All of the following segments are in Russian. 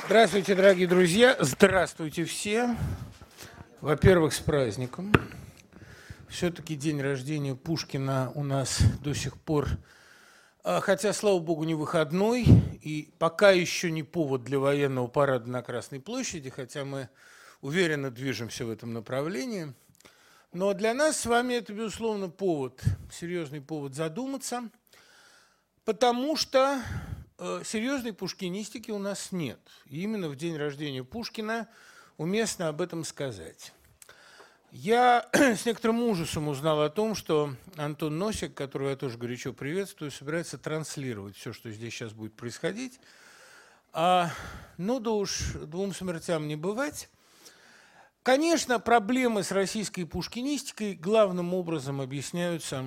Здравствуйте, дорогие друзья. Здравствуйте все. Во-первых, с праздником. Все-таки день рождения Пушкина у нас до сих пор, хотя, слава богу, не выходной, и пока еще не повод для военного парада на Красной площади, хотя мы уверенно движемся в этом направлении. Но для нас с вами это, безусловно, повод, серьезный повод задуматься, потому что серьезной пушкинистики у нас нет. И именно в день рождения Пушкина уместно об этом сказать. Я с некоторым ужасом узнал о том, что Антон Носик, которого я тоже горячо приветствую, собирается транслировать все, что здесь сейчас будет происходить. Ну да уж, двум смертям не бывать. Конечно, проблемы с российской пушкинистикой главным образом объясняются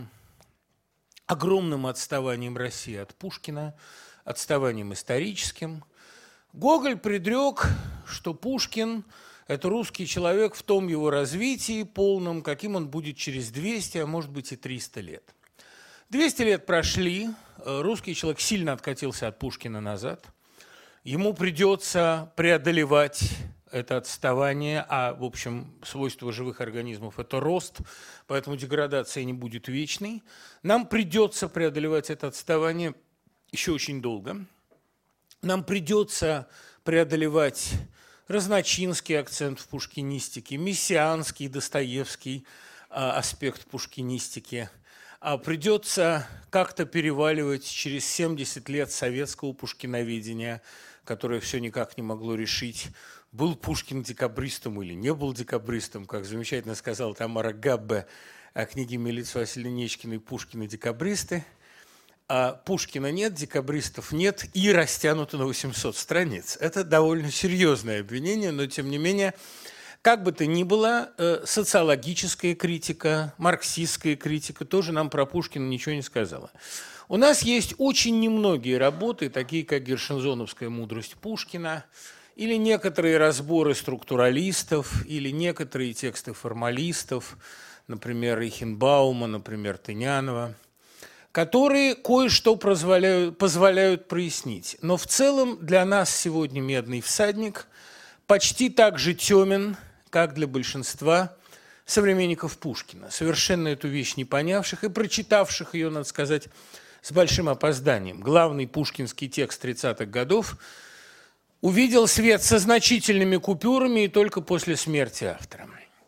огромным отставанием России от Пушкина, отставанием историческим. Гоголь предрек, что Пушкин – это русский человек в том его развитии полном, каким он будет через 200, а может быть и 300 лет. 200 лет прошли, русский человек сильно откатился от Пушкина назад. Ему придется преодолевать это отставание, а, в общем, свойство живых организмов – это рост, поэтому деградация не будет вечной. Нам придется преодолевать это отставание еще очень долго. Нам придется преодолевать разночинский акцент в пушкинистике, мессианский, достоевский аспект пушкинистики. Придется как-то переваливать через 70 лет советского пушкиноведения, которое все никак не могло решить, был Пушкин декабристом или не был декабристом, как замечательно сказала Тамара Габбе о книге Милицы Васильевны Нечкиной «Пушкин и декабристы». Пушкина нет, декабристов нет и растянуто на 800 страниц. Это довольно серьезное обвинение, но тем не менее, как бы то ни было, социологическая критика, марксистская критика тоже нам про Пушкина ничего не сказала. У нас есть очень немногие работы, такие как «Гершензоновская мудрость Пушкина», или некоторые разборы структуралистов, или некоторые тексты формалистов, например, Рейхенбаума, например, Тынянова, которые кое-что позволяют прояснить. Но в целом для нас сегодня «Медный всадник» почти так же темен, как для большинства современников Пушкина, совершенно эту вещь не понявших и прочитавших ее, надо сказать, с большим опозданием. Главный пушкинский текст 30-х годов увидел свет со значительными купюрами и только после смерти автора.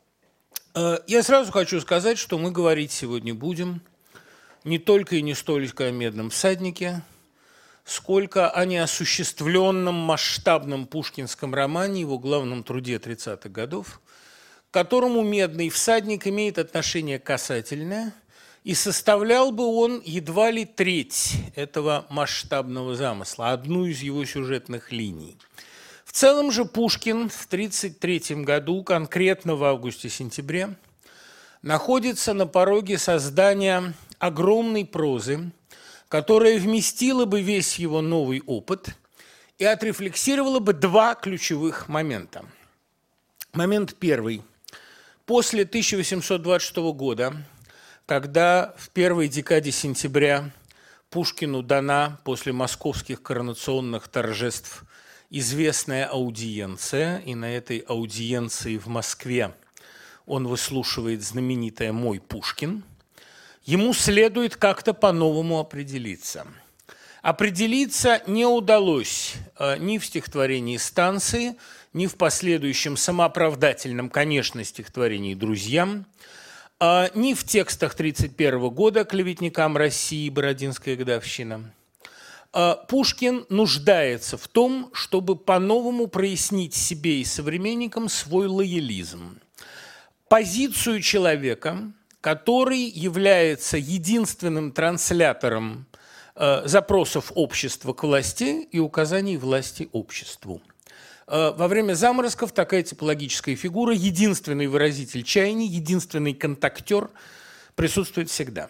Я сразу хочу сказать, что мы говорить сегодня будем не только и не столько о «Медном всаднике», сколько о неосуществленном масштабном пушкинском романе, его главном труде 30-х годов, к которому «Медный всадник» имеет отношение касательное, и составлял бы он едва ли треть этого масштабного замысла, одну из его сюжетных линий. В целом же Пушкин в 1933 году, конкретно в августе-сентябре, находится на пороге создания огромной прозы, которая вместила бы весь его новый опыт и отрефлексировала бы два ключевых момента. Момент первый. После 1826 года, когда в первой декаде сентября Пушкину дана после московских коронационных торжеств известная аудиенция, и на этой аудиенции в Москве он выслушивает знаменитое «Мой Пушкин», ему следует как-то по-новому определиться. Определиться не удалось ни в стихотворении «Станции», ни в последующем самооправдательном, конечно, стихотворении «Друзьям», ни в текстах 1931 года «Клеветникам России», «Бородинская годовщина». Пушкин нуждается в том, чтобы по-новому прояснить себе и современникам свой лоялизм. Позицию человека, который является единственным транслятором запросов общества к власти и указаний власти обществу. Во время заморозков такая типологическая фигура, единственный выразитель чаяний, единственный контактер присутствует всегда.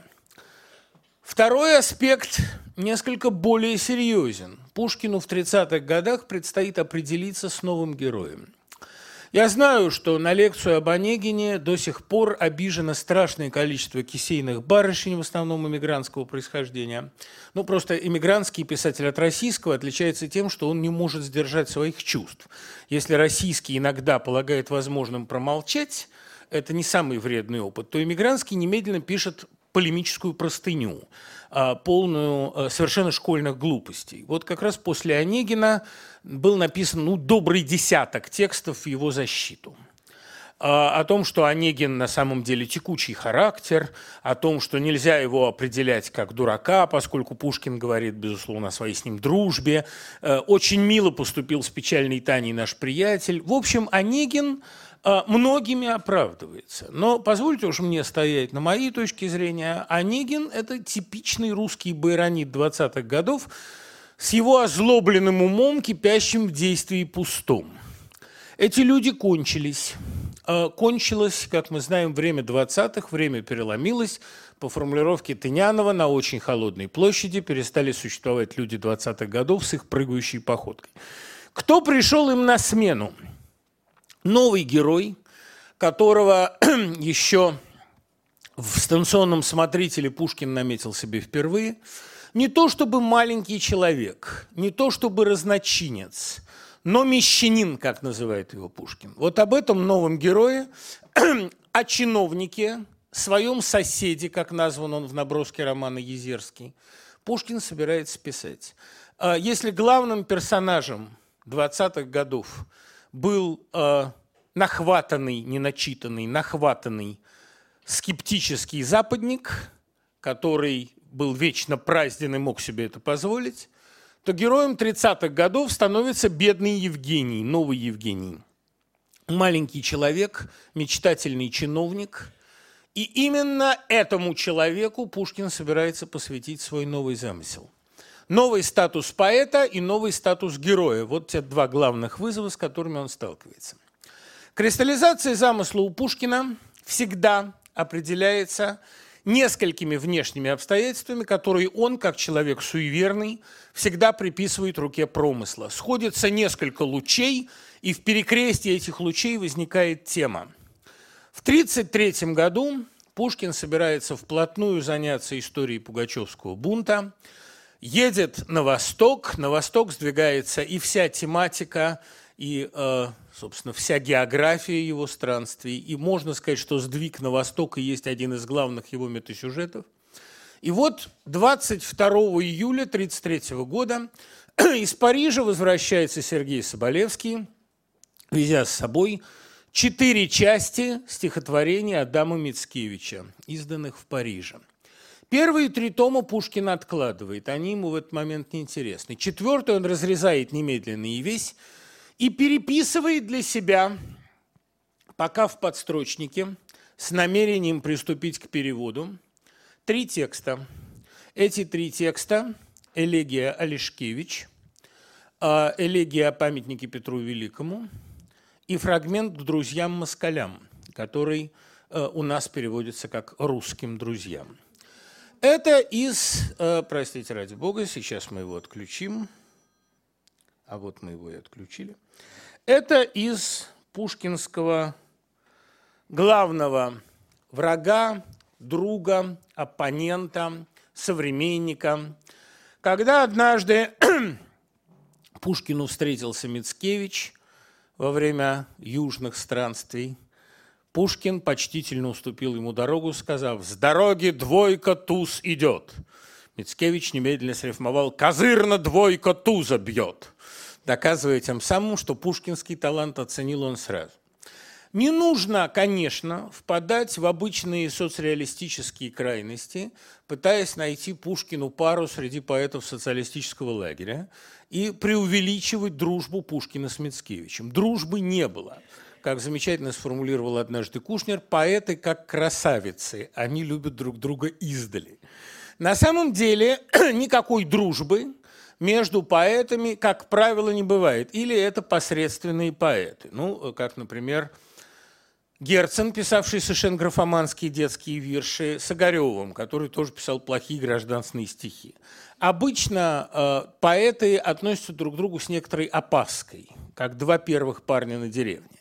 Второй аспект несколько более серьезен. Пушкину в 30-х годах предстоит определиться с новым героем. Я знаю, что на лекцию об Онегине до сих пор обижено страшное количество кисейных барышень, в основном иммигрантского происхождения. Ну, просто иммигрантский писатель от российского отличается тем, что он не может сдержать своих чувств. Если российский иногда полагает возможным промолчать, это не самый вредный опыт, то иммигрантский немедленно пишет полемическую простыню, полную совершенно школьных глупостей. Вот как раз после Онегина был написан добрый десяток текстов в его защиту. О том, что Онегин на самом деле текучий характер, о том, что нельзя его определять как дурака, поскольку Пушкин говорит, безусловно, о своей с ним дружбе. Очень мило поступил с печальной Таней наш приятель. В общем, Онегин многими оправдывается. Но позвольте уж мне стоять на моей точке зрения. Онегин – это типичный русский байронит 20-х годов с его озлобленным умом, кипящим в действии пустом. Эти люди кончились. Кончилось, как мы знаем, время 20-х, время переломилось. По формулировке Тынянова, на очень холодной площади перестали существовать люди 20-х годов с их прыгающей походкой. Кто пришел им на смену? Новый герой, которого еще в «Станционном смотрителе» Пушкин наметил себе впервые. Не то чтобы маленький человек, не то чтобы разночинец, но мещанин, как называет его Пушкин. Вот об этом новом герое, о чиновнике, своем соседе, как назван он в наброске романа «Езерский», Пушкин собирается писать. Если главным персонажем 20-х годов был нахватанный, не начитанный, нахватанный скептический западник, который был вечно празден и мог себе это позволить, то героем 30-х годов становится бедный Евгений, новый Евгений. Маленький человек, мечтательный чиновник. И именно этому человеку Пушкин собирается посвятить свой новый замысел. Новый статус поэта и новый статус героя. Вот те два главных вызова, с которыми он сталкивается. Кристаллизация замысла у Пушкина всегда определяется несколькими внешними обстоятельствами, которые он, как человек суеверный, всегда приписывает руке промысла. Сходятся несколько лучей, и в перекрестии этих лучей возникает тема. В 1933 году Пушкин собирается вплотную заняться историей Пугачевского бунта, едет на восток сдвигается и вся тематика, и, собственно, вся география его странствий. И можно сказать, что сдвиг на восток и есть один из главных его метасюжетов. И вот 22 июля 1933 года из Парижа возвращается Сергей Соболевский, везя с собой 4 части стихотворений Адама Мицкевича, изданных в Париже. Первые 3 тома Пушкин откладывает, они ему в этот момент неинтересны. 4-й он разрезает немедленно и весь, и переписывает для себя, пока в подстрочнике, с намерением приступить к переводу, 3 текста. Эти 3 текста – элегия о Лешкевич, элегия о памятнике Петру Великому и фрагмент к друзьям-москалям, который у нас переводится как «русским друзьям». Это из, простите ради бога, сейчас мы его отключим, а вот мы его и отключили. Это из пушкинского главного врага, друга, оппонента, современника. Когда однажды Пушкину встретился Мицкевич во время южных странствий, Пушкин почтительно уступил ему дорогу, сказав: «С дороги 2 туз идет». Мицкевич немедленно срифмовал: «Козырно 2 туза бьет», доказывая тем самым, что пушкинский талант оценил он сразу. Не нужно, конечно, впадать в обычные соцреалистические крайности, пытаясь найти Пушкину пару среди поэтов социалистического лагеря и преувеличивать дружбу Пушкина с Мицкевичем. Дружбы не было. Как замечательно сформулировал однажды Кушнер, поэты как красавицы, они любят друг друга издали. На самом деле никакой дружбы между поэтами, как правило, не бывает. Или это посредственные поэты. Ну, как, например, Герцен, писавший совершенно графоманские детские вирши, с Огаревым, который тоже писал плохие гражданские стихи. Обычно поэты относятся друг к другу с некоторой опаской, как 2 первых парня на деревне.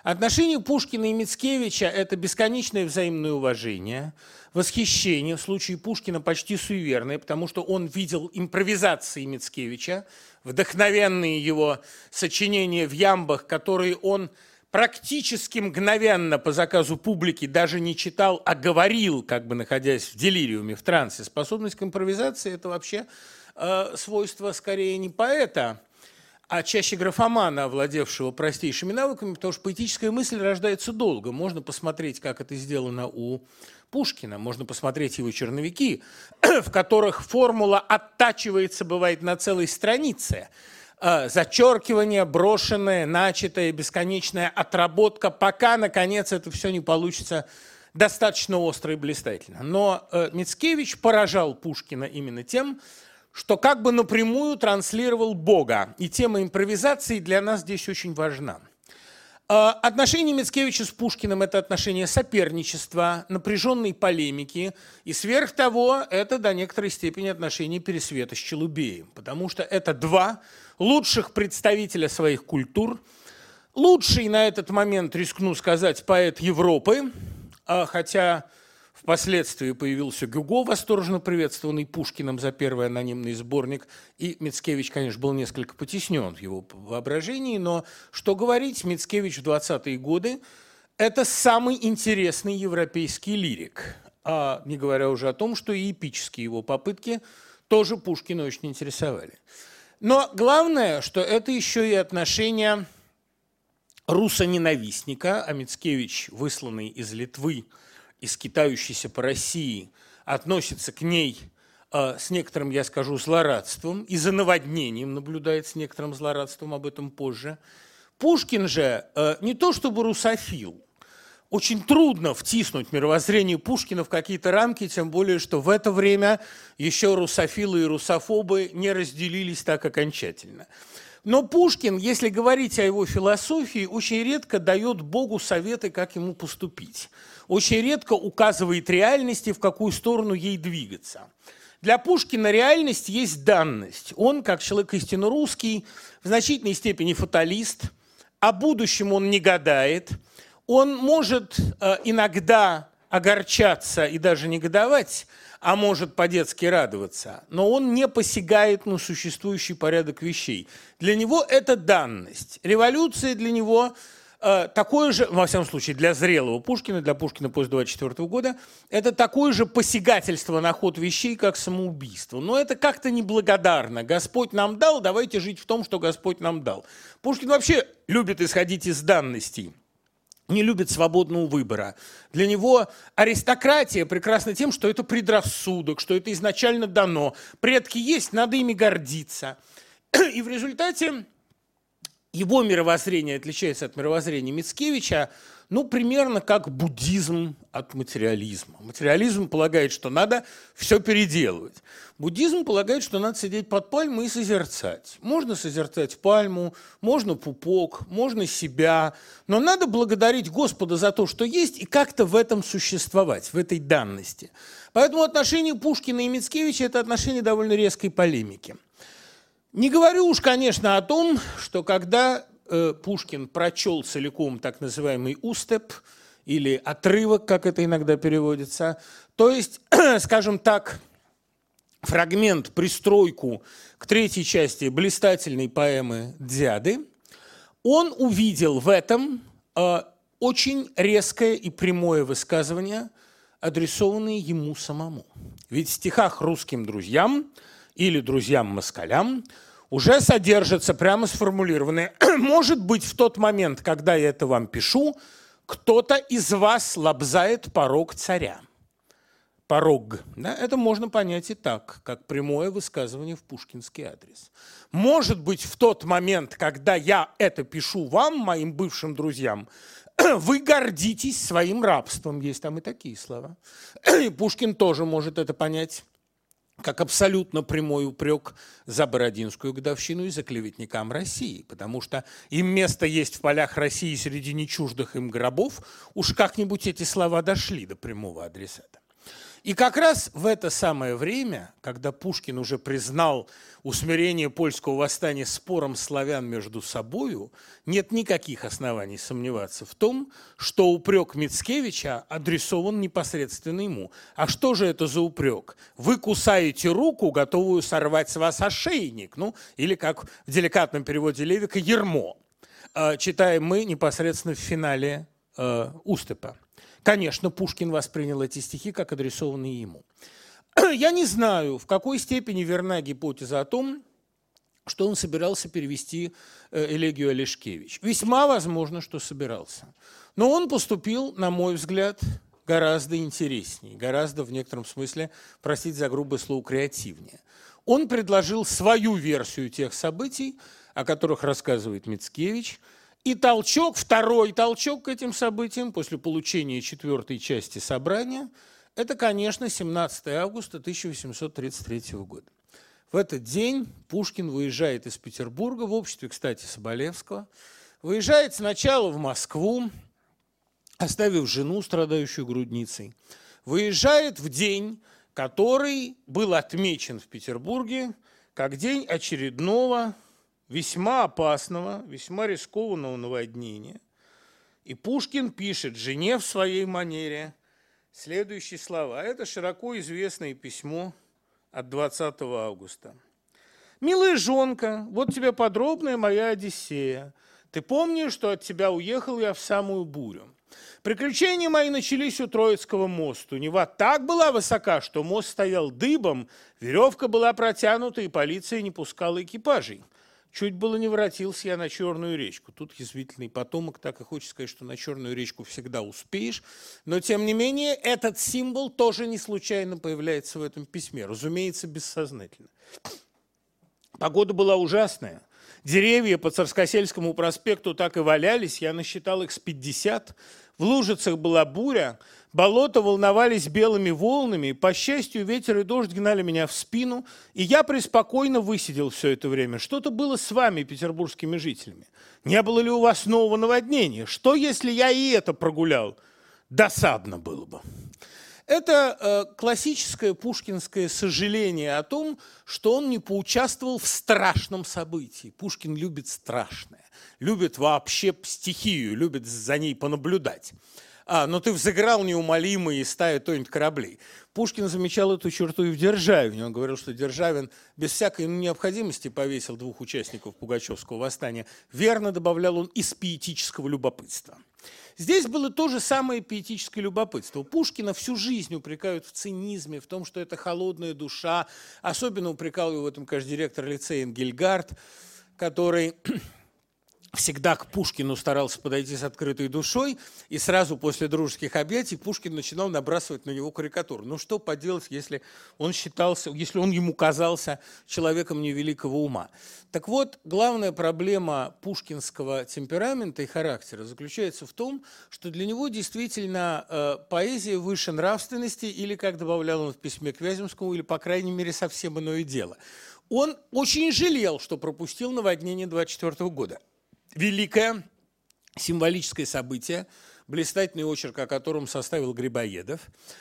Отношения Пушкина и Мицкевича – это бесконечное взаимное уважение, восхищение, в случае Пушкина почти суеверное, потому что он видел импровизации Мицкевича, вдохновенные его сочинения в ямбах, которые он практически мгновенно по заказу публики даже не читал, а говорил, как бы находясь в делириуме, в трансе. Способность к импровизации – это вообще свойство скорее не поэта, а чаще графомана, овладевшего простейшими навыками, потому что поэтическая мысль рождается долго. Можно посмотреть, как это сделано у Пушкина, можно посмотреть его черновики, в которых формула оттачивается, бывает, на целой странице. Зачеркивание, брошенное, начатое, бесконечная отработка, пока, наконец, это все не получится достаточно остро и блистательно. Но Мицкевич поражал Пушкина именно тем, что как бы напрямую транслировал Бога. И тема импровизации для нас здесь очень важна. Отношения Мицкевича с Пушкиным – это отношения соперничества, напряженной полемики, и сверх того, это до некоторой степени отношения Пересвета с Челубеем, потому что это два лучших представителя своих культур, лучший на этот момент, рискну сказать, поэт Европы, хотя впоследствии появился Гюго, восторженно приветствованный Пушкиным за первый анонимный сборник, и Мицкевич, конечно, был несколько потеснен в его воображении, но, что говорить, Мицкевич в 20-е годы – это самый интересный европейский лирик, не говоря уже о том, что и эпические его попытки тоже Пушкина очень интересовали. Но главное, что это еще и отношения руссоненавистника, а Мицкевич, высланный из Литвы, и скитающийся по России, относится к ней с некоторым, я скажу, злорадством, и за наводнением наблюдает с некоторым злорадством, об этом позже. Пушкин же не то чтобы русофил, очень трудно втиснуть мировоззрение Пушкина в какие-то рамки, тем более, что в это время еще русофилы и русофобы не разделились так окончательно. Но Пушкин, если говорить о его философии, очень редко дает Богу советы, как ему поступить. Очень редко указывает реальности, в какую сторону ей двигаться. Для Пушкина реальность есть данность. Он, как человек истинно русский, в значительной степени фаталист, о будущем он не гадает. Он может иногда огорчаться и даже негодовать, а может по-детски радоваться, но он не посягает на существующий порядок вещей. Для него это данность. Революция для него такое же, во всяком случае, для зрелого Пушкина, для Пушкина после 24 года, это такое же посягательство на ход вещей, как самоубийство. Но это как-то неблагодарно. Господь нам дал, давайте жить в том, что Господь нам дал. Пушкин вообще любит исходить из данностей. Не любит свободного выбора. Для него аристократия прекрасна тем, что это предрассудок, что это изначально дано. Предки есть, надо ими гордиться. И в результате его мировоззрение отличается от мировоззрения Мицкевича, ну, примерно как буддизм от материализма. Материализм полагает, что надо все переделывать. Буддизм полагает, что надо сидеть под пальмой и созерцать. Можно созерцать пальму, можно пупок, можно себя, но надо благодарить Господа за то, что есть, и как-то в этом существовать, в этой данности. Поэтому отношения Пушкина и Мицкевича – это отношения довольно резкой полемики. Не говорю уж, конечно, о том, что когда Пушкин прочел целиком так называемый устеп, или отрывок, как это иногда переводится, то есть, скажем так, фрагмент, пристройку к третьей части блистательной поэмы «Дзяды», он увидел в этом очень резкое и прямое высказывание, адресованное ему самому. Ведь в стихах «Русским друзьям» или «Друзьям-москалям» уже содержится прямо сформулированное: «Может быть, в тот момент, когда я это вам пишу, кто-то из вас лобзает порог царя». Порог. Да? Это можно понять и так, как прямое высказывание в пушкинский адрес. Может быть, в тот момент, когда я это пишу вам, моим бывшим друзьям, вы гордитесь своим рабством. Есть там и такие слова. И Пушкин тоже может это понять как абсолютно прямой упрек за Бородинскую годовщину и за клеветникам России, потому что им место есть в полях России среди нечуждых им гробов, уж как-нибудь эти слова дошли до прямого адресата. И как раз в это самое время, когда Пушкин уже признал усмирение польского восстания спором славян между собою, нет никаких оснований сомневаться в том, что упрек Мицкевича адресован непосредственно ему. А что же это за упрек? Вы кусаете руку, готовую сорвать с вас ошейник, ну, или, как в деликатном переводе Левика, ермо. Читаем мы непосредственно в финале Уступа. Конечно, Пушкин воспринял эти стихи как адресованные ему. Я не знаю, в какой степени верна гипотеза о том, что он собирался перевести элегию Олешкевич. Весьма возможно, что собирался. Но он поступил, на мой взгляд, гораздо интереснее, гораздо, в некотором смысле, простите за грубое слово, креативнее. Он предложил свою версию тех событий, о которых рассказывает Мицкевич, и толчок, второй толчок к этим событиям после получения 4-й части собрания – это, конечно, 17 августа 1833 года. В этот день Пушкин выезжает из Петербурга в обществе, кстати, Соболевского, выезжает сначала в Москву, оставив жену, страдающую грудницей, выезжает в день, который был отмечен в Петербурге как день очередного весьма опасного, весьма рискованного наводнения. И Пушкин пишет жене в своей манере следующие слова. Это широко известное письмо от 20 августа. «Милая жонка, вот тебе подробная моя Одиссея. Ты помнишь, что от тебя уехал я в самую бурю. Приключения мои начались у Троицкого мосту. Нева так была высока, что мост стоял дыбом, веревка была протянута, и полиция не пускала экипажей. Чуть было не воротился я на Черную речку». Тут язвительный потомок так и хочет сказать, что на Черную речку всегда успеешь. Но, тем не менее, этот символ тоже не случайно появляется в этом письме. Разумеется, бессознательно. Погода была ужасная. Деревья по Царскосельскому проспекту так и валялись, я насчитал их с 50. В Лужицах была буря, болота волновались белыми волнами. По счастью, ветер и дождь гнали меня в спину, и я преспокойно высидел все это время. Что-то было с вами, петербургскими жителями. Не было ли у вас нового наводнения? Что, если я и это прогулял? Досадно было бы. Это классическое пушкинское сожаление о том, что он не поучаствовал в страшном событии. Пушкин любит страшное, любит вообще стихию, любит за ней понаблюдать. Но ты взыграл неумолимо и стая тонет кораблей. Пушкин замечал эту черту и в Державине. Он говорил, что Державин без всякой необходимости повесил 2 участников Пугачевского восстания. Верно, добавлял он, из пиетического любопытства. Здесь было то же самое пиетическое любопытство. Пушкина всю жизнь упрекают в цинизме, в том, что это холодная душа. Особенно упрекал его в этом, конечно, директор лицея Энгельгард, который всегда к Пушкину старался подойти с открытой душой, и сразу после дружеских объятий Пушкин начинал набрасывать на него карикатуру. Ну что поделать, если он ему казался человеком невеликого ума. Так вот, главная проблема пушкинского темперамента и характера заключается в том, что для него действительно поэзия выше нравственности, или, как добавлял он в письме к Вяземскому, или, по крайней мере, совсем иное дело. Он очень жалел, что пропустил наводнение 24 года. Великое символическое событие, блистательный очерк, о котором составил Грибоедов.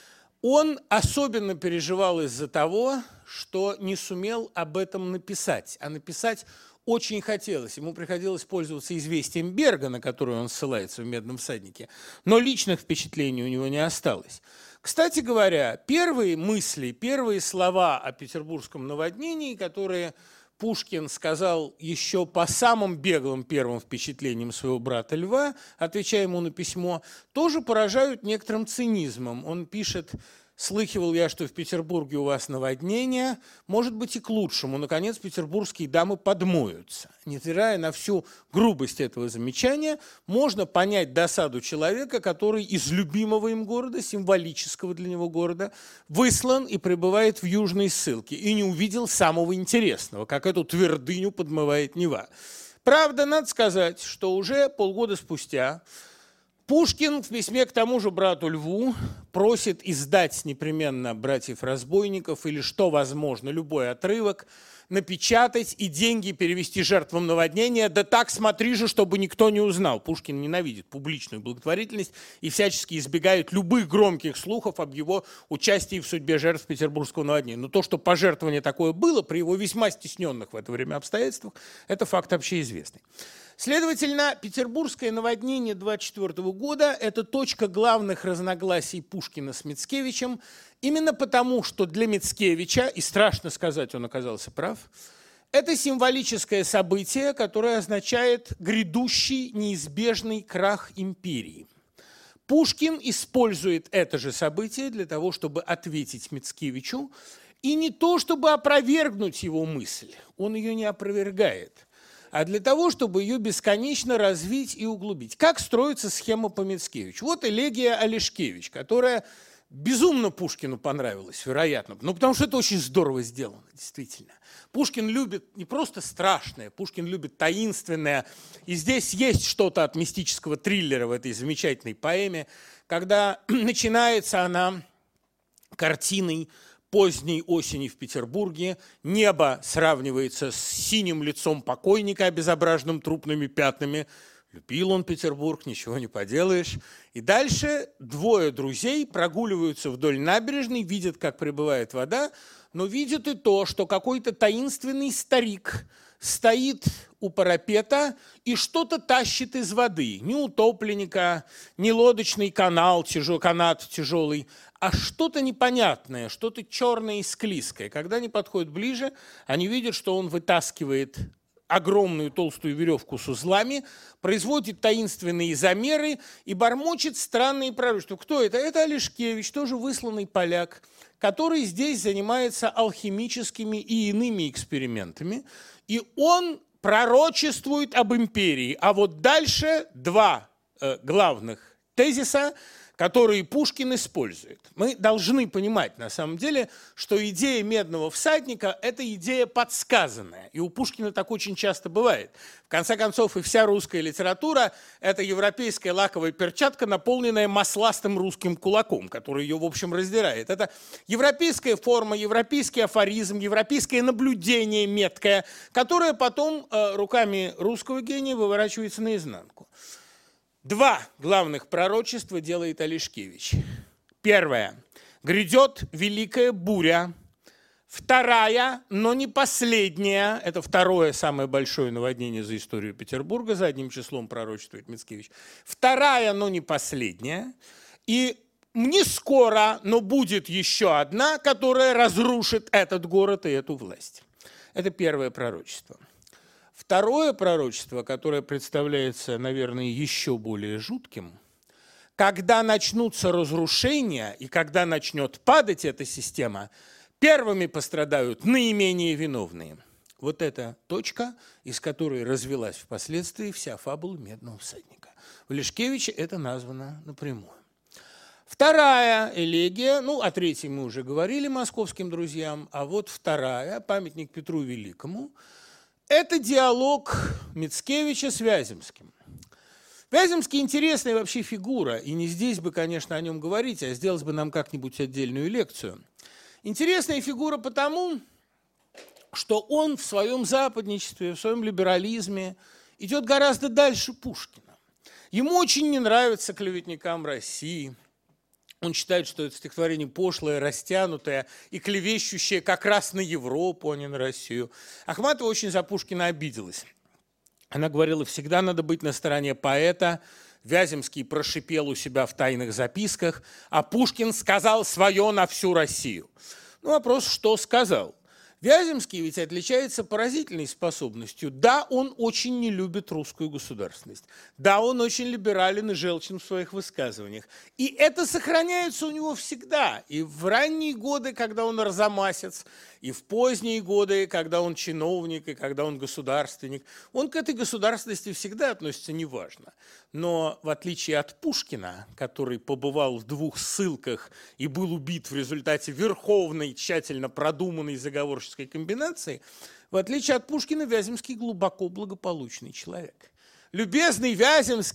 Он особенно переживал из-за того, что не сумел об этом написать. А написать очень хотелось. Ему приходилось пользоваться известием Берга, на которое он ссылается в «Медном всаднике». Но личных впечатлений у него не осталось. Кстати говоря, первые мысли, первые слова о петербургском наводнении, которые Пушкин сказал еще по самым беглым первым впечатлениям своего брата Льва, отвечая ему на письмо, тоже поражают некоторым цинизмом. Он пишет: «Слыхивал я, что в Петербурге у вас наводнение, может быть, и к лучшему. Наконец, петербургские дамы подмоются». Невзирая на всю грубость этого замечания, можно понять досаду человека, который из любимого им города, символического для него города, выслан и пребывает в южной ссылке, и не увидел самого интересного, как эту твердыню подмывает Нева. Правда, надо сказать, что уже полгода спустя Пушкин в письме к тому же брату Льву просит издать непременно «Братьев-разбойников» или, что возможно, любой отрывок напечатать и деньги перевести жертвам наводнения. Да так, смотри же, чтобы никто не узнал. Пушкин ненавидит публичную благотворительность и всячески избегает любых громких слухов об его участии в судьбе жертв петербургского наводнения. Но то, что пожертвование такое было при его весьма стесненных в это время обстоятельствах, это факт общеизвестный. Следовательно, петербургское наводнение 1924 года – это точка главных разногласий Пушкина с Мицкевичем, именно потому, что для Мицкевича, и страшно сказать, он оказался прав, это символическое событие, которое означает грядущий неизбежный крах империи. Пушкин использует это же событие для того, чтобы ответить Мицкевичу, и не то, чтобы опровергнуть его мысль, он ее не опровергает, а для того, чтобы ее бесконечно развить и углубить. Как строится схема по Мицкевичу? Вот элегия Олешкевич, которая безумно Пушкину понравилась, вероятно. Ну, потому что это очень здорово сделано, действительно. Пушкин любит не просто страшное, Пушкин любит таинственное. И здесь есть что-то от мистического триллера в этой замечательной поэме, когда начинается она картиной поздней осени в Петербурге, небо сравнивается с синим лицом покойника, обезображенным трупными пятнами. Любил он Петербург, ничего не поделаешь. И дальше двое друзей прогуливаются вдоль набережной, видят, как прибывает вода, но видят и то, что какой-то таинственный старик стоит у парапета и что-то тащит из воды. Не утопленника, не лодочный канат тяжелый, а что-то непонятное, что-то черное и склизкое. Когда они подходят ближе, они видят, что он вытаскивает огромную толстую веревку с узлами, производит таинственные замеры и бормочет странные пророчества. Кто это? Это Олешкевич, тоже высланный поляк, который здесь занимается алхимическими и иными экспериментами. И он пророчествует об империи. А вот дальше два главных тезиса, которые Пушкин использует. Мы должны понимать, на самом деле, что идея медного всадника – это идея подсказанная. И у Пушкина так очень часто бывает. В конце концов, и вся русская литература – это европейская лаковая перчатка, наполненная масластым русским кулаком, который ее, в общем, раздирает. Это европейская форма, европейский афоризм, европейское наблюдение меткое, которое потом руками русского гения выворачивается наизнанку. Два главных пророчества делает Олешкевич. Первое. Грядет великая буря. Вторая, но не последняя, это второе самое большое наводнение за историю Петербурга, задним числом пророчествует Мицкевич. Вторая, но не последняя. И не скоро, но будет еще одна, которая разрушит этот город и эту власть. Это первое пророчество. Второе пророчество, которое представляется, наверное, еще более жутким, когда начнутся разрушения и когда начнет падать эта система, первыми пострадают наименее виновные. Вот эта точка, из которой развилась впоследствии вся фабула «Медного всадника». В Олешкевиче это названо напрямую. Вторая элегия, ну, о третьей мы уже говорили московским друзьям, а вот вторая, памятник Петру Великому, это диалог Мицкевича с Вяземским. Вяземский интересная вообще фигура, и не здесь бы, конечно, о нем говорить, а сделать бы нам как-нибудь отдельную лекцию. Интересная фигура потому, что он в своем западничестве, в своем либерализме идет гораздо дальше Пушкина. Ему очень не нравится клеветникам России. Он считает, что это стихотворение пошлое, растянутое и клевещущее как раз на Европу, а не на Россию. Ахматова очень за Пушкина обиделась. Она говорила, всегда надо быть на стороне поэта. Вяземский прошипел у себя в тайных записках, а Пушкин сказал свое на всю Россию. Ну, вопрос, что сказал? Вяземский ведь отличается поразительной способностью. Да, он очень не любит русскую государственность. Да, он очень либерален и желчен в своих высказываниях. И это сохраняется у него всегда. И в ранние годы, когда он арзамасец, и в поздние годы, когда он чиновник, и когда он государственник, он к этой государственности всегда относится неважно. Но в отличие от Пушкина, который побывал в 2 ссылках и был убит в результате верховной, тщательно продуманной заговорческой комбинации, в отличие от Пушкина, Вяземский глубоко благополучный человек. Любезный Вяземский,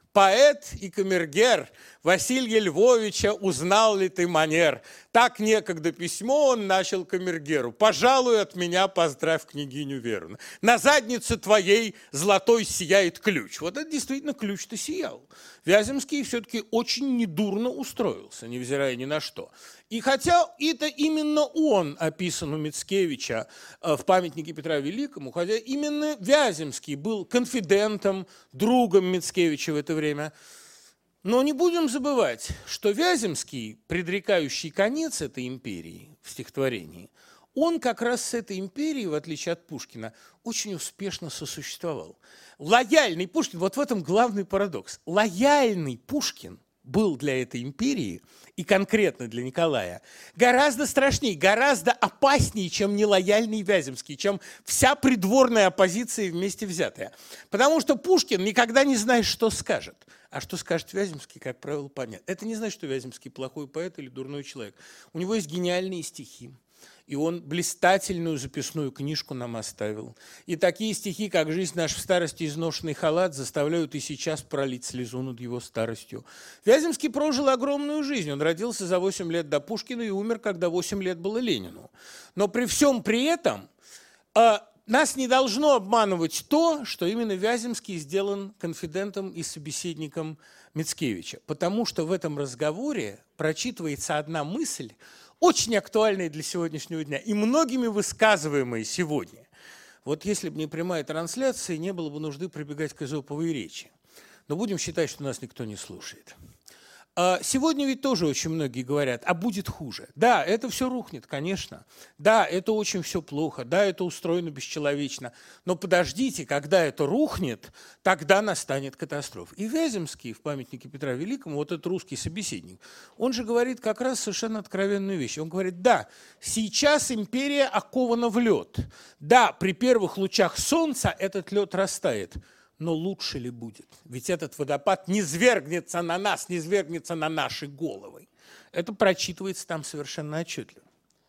Поэт и камергер Василия Львовича, узнал ли ты манер? Так некогда письмо он начал камергеру. Пожалуй, от меня поздравь княгиню Веру. На заднице твоей золотой сияет ключ. Вот это действительно ключ-то сиял. Вяземский все-таки очень недурно устроился, невзирая ни на что. И хотя это именно он описан у Мицкевича в памятнике Петра Великому, хотя именно Вяземский был конфидентом, другом Мицкевича в это время, но не будем забывать, что Вяземский, предрекающий конец этой империи в стихотворении, он как раз с этой империей, в отличие от Пушкина, очень успешно сосуществовал. Лояльный Пушкин, вот в этом главный парадокс. Лояльный Пушкин был для этой империи, и конкретно для Николая, гораздо страшнее, гораздо опаснее, чем нелояльный Вяземский, чем вся придворная оппозиция вместе взятая. Потому что Пушкин никогда не знает, что скажет. А что скажет Вяземский, как правило, понятно. Это не значит, что Вяземский плохой поэт или дурной человек. У него есть гениальные стихи. И он блистательную записную книжку нам оставил. И такие стихи, как «Жизнь наша в старости, изношенный халат», заставляют и сейчас пролить слезу над его старостью. Вяземский прожил огромную жизнь. Он родился за 8 лет до Пушкина и умер, когда 8 лет было Ленину. Но при всем при этом нас не должно обманывать то, что именно Вяземский сделан конфидентом и собеседником Мицкевича. Потому что в этом разговоре прочитывается одна мысль, очень актуальные для сегодняшнего дня и многими высказываемые сегодня. Вот если бы не прямая трансляция, не было бы нужды прибегать к эзоповой речи. Но будем считать, что нас никто не слушает. Сегодня ведь тоже очень многие говорят, а будет хуже. Да, это все рухнет, конечно. Да, это очень все плохо. Да, это устроено бесчеловечно. Но подождите, когда это рухнет, тогда настанет катастрофа. И Вяземский в памятнике Петра Великому, вот этот русский собеседник, он же говорит как раз совершенно откровенную вещь. Он говорит, да, сейчас империя окована в лед. Да, при первых лучах солнца этот лед растает. Но лучше ли будет? Ведь этот водопад не свергнется на нас, не свергнется на наши головы. Это прочитывается там совершенно отчетливо.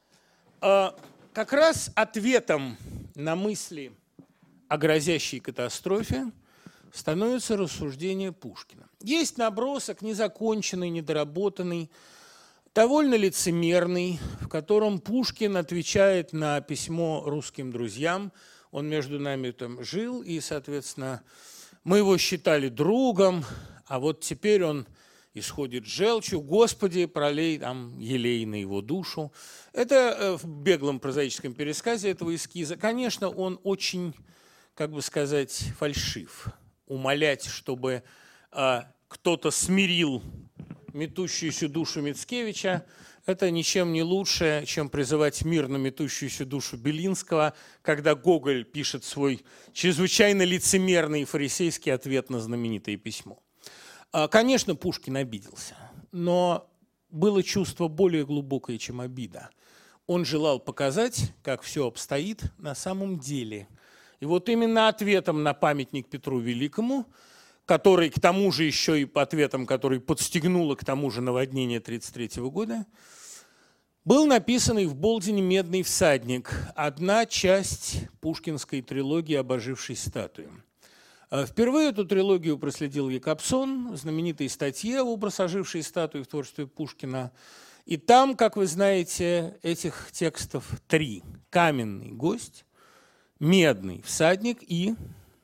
Как раз ответом на мысли о грозящей катастрофе становится рассуждение Пушкина. Есть набросок, незаконченный, недоработанный, довольно лицемерный, в котором Пушкин отвечает на письмо русским друзьям. Он между нами там жил, и, соответственно, мы его считали другом, а вот теперь он исходит желчью. Господи, пролей там елей на его душу. Это в беглом прозаическом пересказе этого эскиза. Конечно, он очень, как бы сказать, фальшив. Умолять, чтобы кто-то смирил метущуюся душу Мицкевича, это ничем не лучше, чем призывать мир на метущуюся душу Белинского, когда Гоголь пишет свой чрезвычайно лицемерный фарисейский ответ на знаменитое письмо. Конечно, Пушкин обиделся, но было чувство более глубокое, чем обида. Он желал показать, как все обстоит на самом деле. И вот именно ответом на памятник Петру Великому, который к тому же еще и по ответам, который подстегнуло к тому же наводнение 1933 года, был написанный в Болдине «Медный всадник», одна часть пушкинской трилогии об ожившей статуе. Впервые эту трилогию проследил Якобсон в знаменитой статье «Образ ожившей статуи в творчестве Пушкина». И там, как вы знаете, этих текстов 3. «Каменный гость», «Медный всадник» и...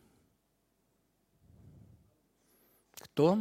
Кто?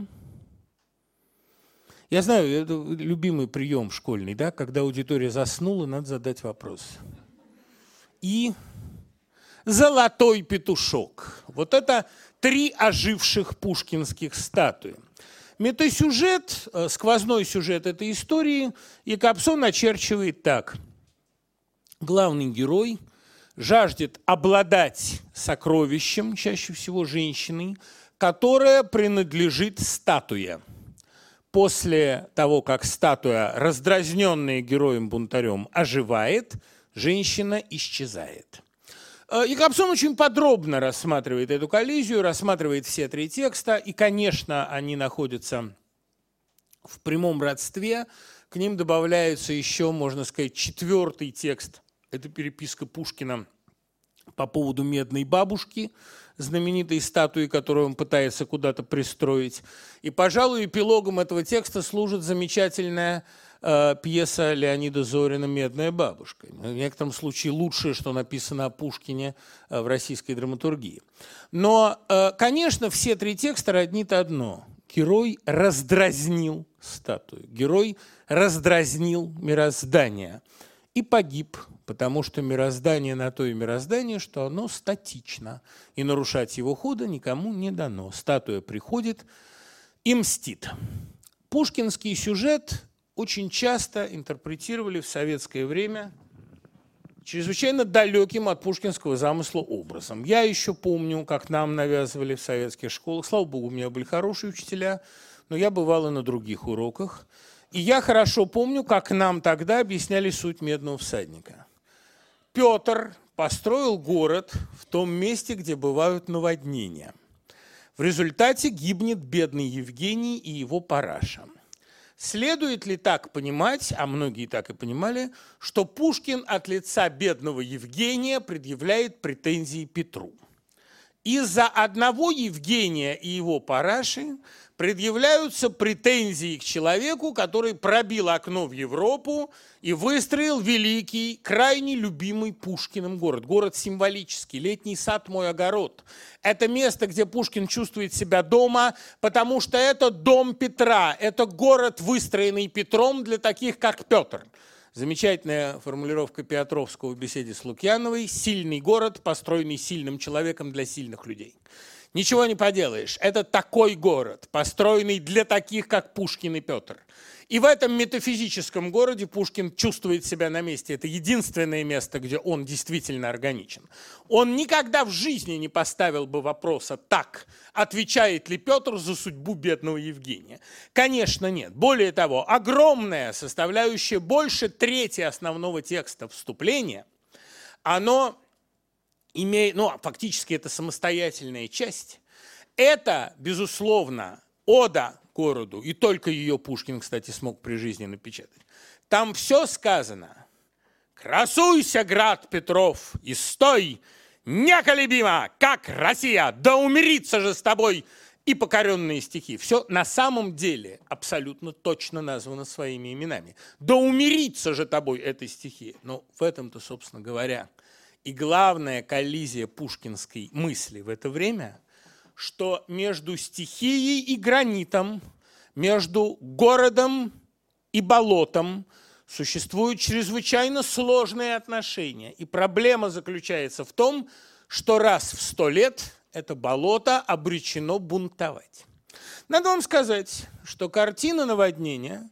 Я знаю, это любимый прием школьный, да, когда аудитория заснула, надо задать вопрос. И «Золотой петушок». Вот это 3 оживших пушкинских статуи. Метасюжет, сквозной сюжет этой истории Якобсон очерчивает так. Главный герой жаждет обладать сокровищем, чаще всего женщиной, которая принадлежит статуе. После того, как статуя, раздразненная героем-бунтарем, оживает, женщина исчезает. Якобсон очень подробно рассматривает эту коллизию, рассматривает все 3 текста, и, конечно, они находятся в прямом родстве. К ним добавляется еще, можно сказать, 4-й текст. Это переписка Пушкина по поводу «Медной бабушки», знаменитой статуи, которую он пытается куда-то пристроить. И, пожалуй, эпилогом этого текста служит замечательная пьеса Леонида Зорина «Медная бабушка». В некотором случае лучшее, что написано о Пушкине в российской драматургии. Но, конечно, все три текста роднит одно. Герой раздразнил статую, герой раздразнил мироздание и погиб, потому что мироздание на то и мироздание, что оно статично, и нарушать его хода никому не дано. Статуя приходит и мстит. Пушкинский сюжет очень часто интерпретировали в советское время чрезвычайно далеким от пушкинского замысла образом. Я еще помню, как нам навязывали в советских школах. Слава богу, у меня были хорошие учителя, но я бывал и на других уроках. И я хорошо помню, как нам тогда объясняли суть «Медного всадника». Петр построил город в том месте, где бывают наводнения. В результате гибнет бедный Евгений и его параша. Следует ли так понимать, а многие так и понимали, что Пушкин от лица бедного Евгения предъявляет претензии Петру? Из-за одного Евгения и его параши предъявляются претензии к человеку, который пробил окно в Европу и выстроил великий, крайне любимый Пушкиным город. Город символический, летний сад мой огород. Это место, где Пушкин чувствует себя дома, потому что это дом Петра, это город, выстроенный Петром для таких, как Петр. Замечательная формулировка Петровского в беседе с Лукьяновой. Сильный город, построенный сильным человеком для сильных людей. Ничего не поделаешь. Это такой город, построенный для таких, как Пушкин и Петр. И в этом метафизическом городе Пушкин чувствует себя на месте. Это единственное место, где он действительно органичен. Он никогда в жизни не поставил бы вопроса так, отвечает ли Петр за судьбу бедного Евгения. Конечно, нет. Более того, огромная составляющая, больше трети основного текста вступления, оно имеет, фактически это самостоятельная часть. Это, безусловно, ода городу, и только ее Пушкин, кстати, смог при жизни напечатать. Там все сказано. «Красуйся, град Петров, и стой неколебимо, как Россия, да умириться же с тобой!» И покоренные стихи. Все на самом деле абсолютно точно названо своими именами. «Да умириться же тобой» — это стихи. Но в этом-то, собственно говоря, и главная коллизия пушкинской мысли в это время, что между стихией и гранитом, между городом и болотом существуют чрезвычайно сложные отношения. И проблема заключается в том, что раз в 100 лет это болото обречено бунтовать. Надо вам сказать, что картина наводнения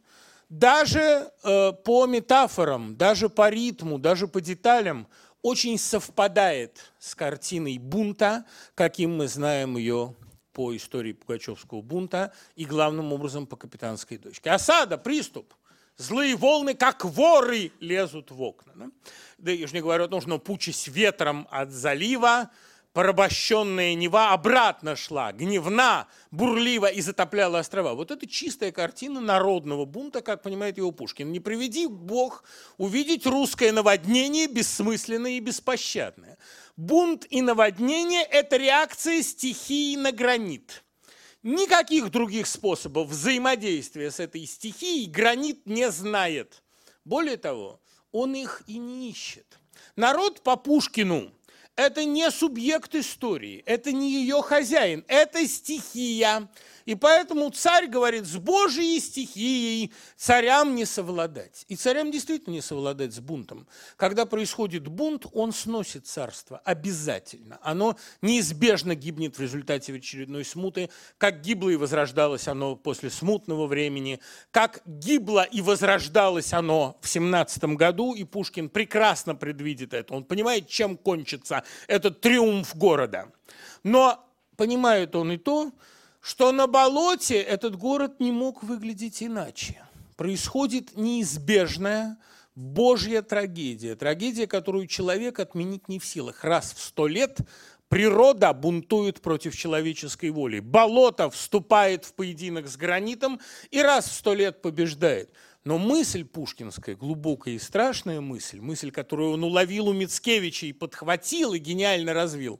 даже по метафорам, даже по ритму, даже по деталям очень совпадает с картиной бунта, каким мы знаем ее по истории Пугачевского бунта и главным образом по «Капитанской дочке». Осада, приступ, злые волны, как воры, лезут в окна. Да и уж не говорю о том, что пучась ветром от залива, порабощенная Нева обратно шла, гневна, бурлива и затопляла острова. Вот это чистая картина народного бунта, как понимает его Пушкин. Не приведи Бог увидеть русское наводнение бессмысленное и беспощадное. Бунт и наводнение – это реакция стихии на гранит. Никаких других способов взаимодействия с этой стихией гранит не знает. Более того, он их и не ищет. Народ по Пушкину – это не субъект истории, это не ее хозяин, это стихия. И поэтому царь говорит, с Божьей стихией царям не совладать. И царям действительно не совладать с бунтом. Когда происходит бунт, он сносит царство обязательно. Оно неизбежно гибнет в результате очередной смуты, как гибло и возрождалось оно после смутного времени, как гибло и возрождалось оно в 17 году, и Пушкин прекрасно предвидит это. Он понимает, чем кончится этот триумф города. Но понимает он и то, что на болоте этот город не мог выглядеть иначе. Происходит неизбежная Божья трагедия. Трагедия, которую человек отменить не в силах. Раз в 100 лет природа бунтует против человеческой воли. Болото вступает в поединок с гранитом и раз в 100 лет побеждает. Но мысль пушкинская, глубокая и страшная мысль, которую он уловил у Мицкевича и подхватил, и гениально развил,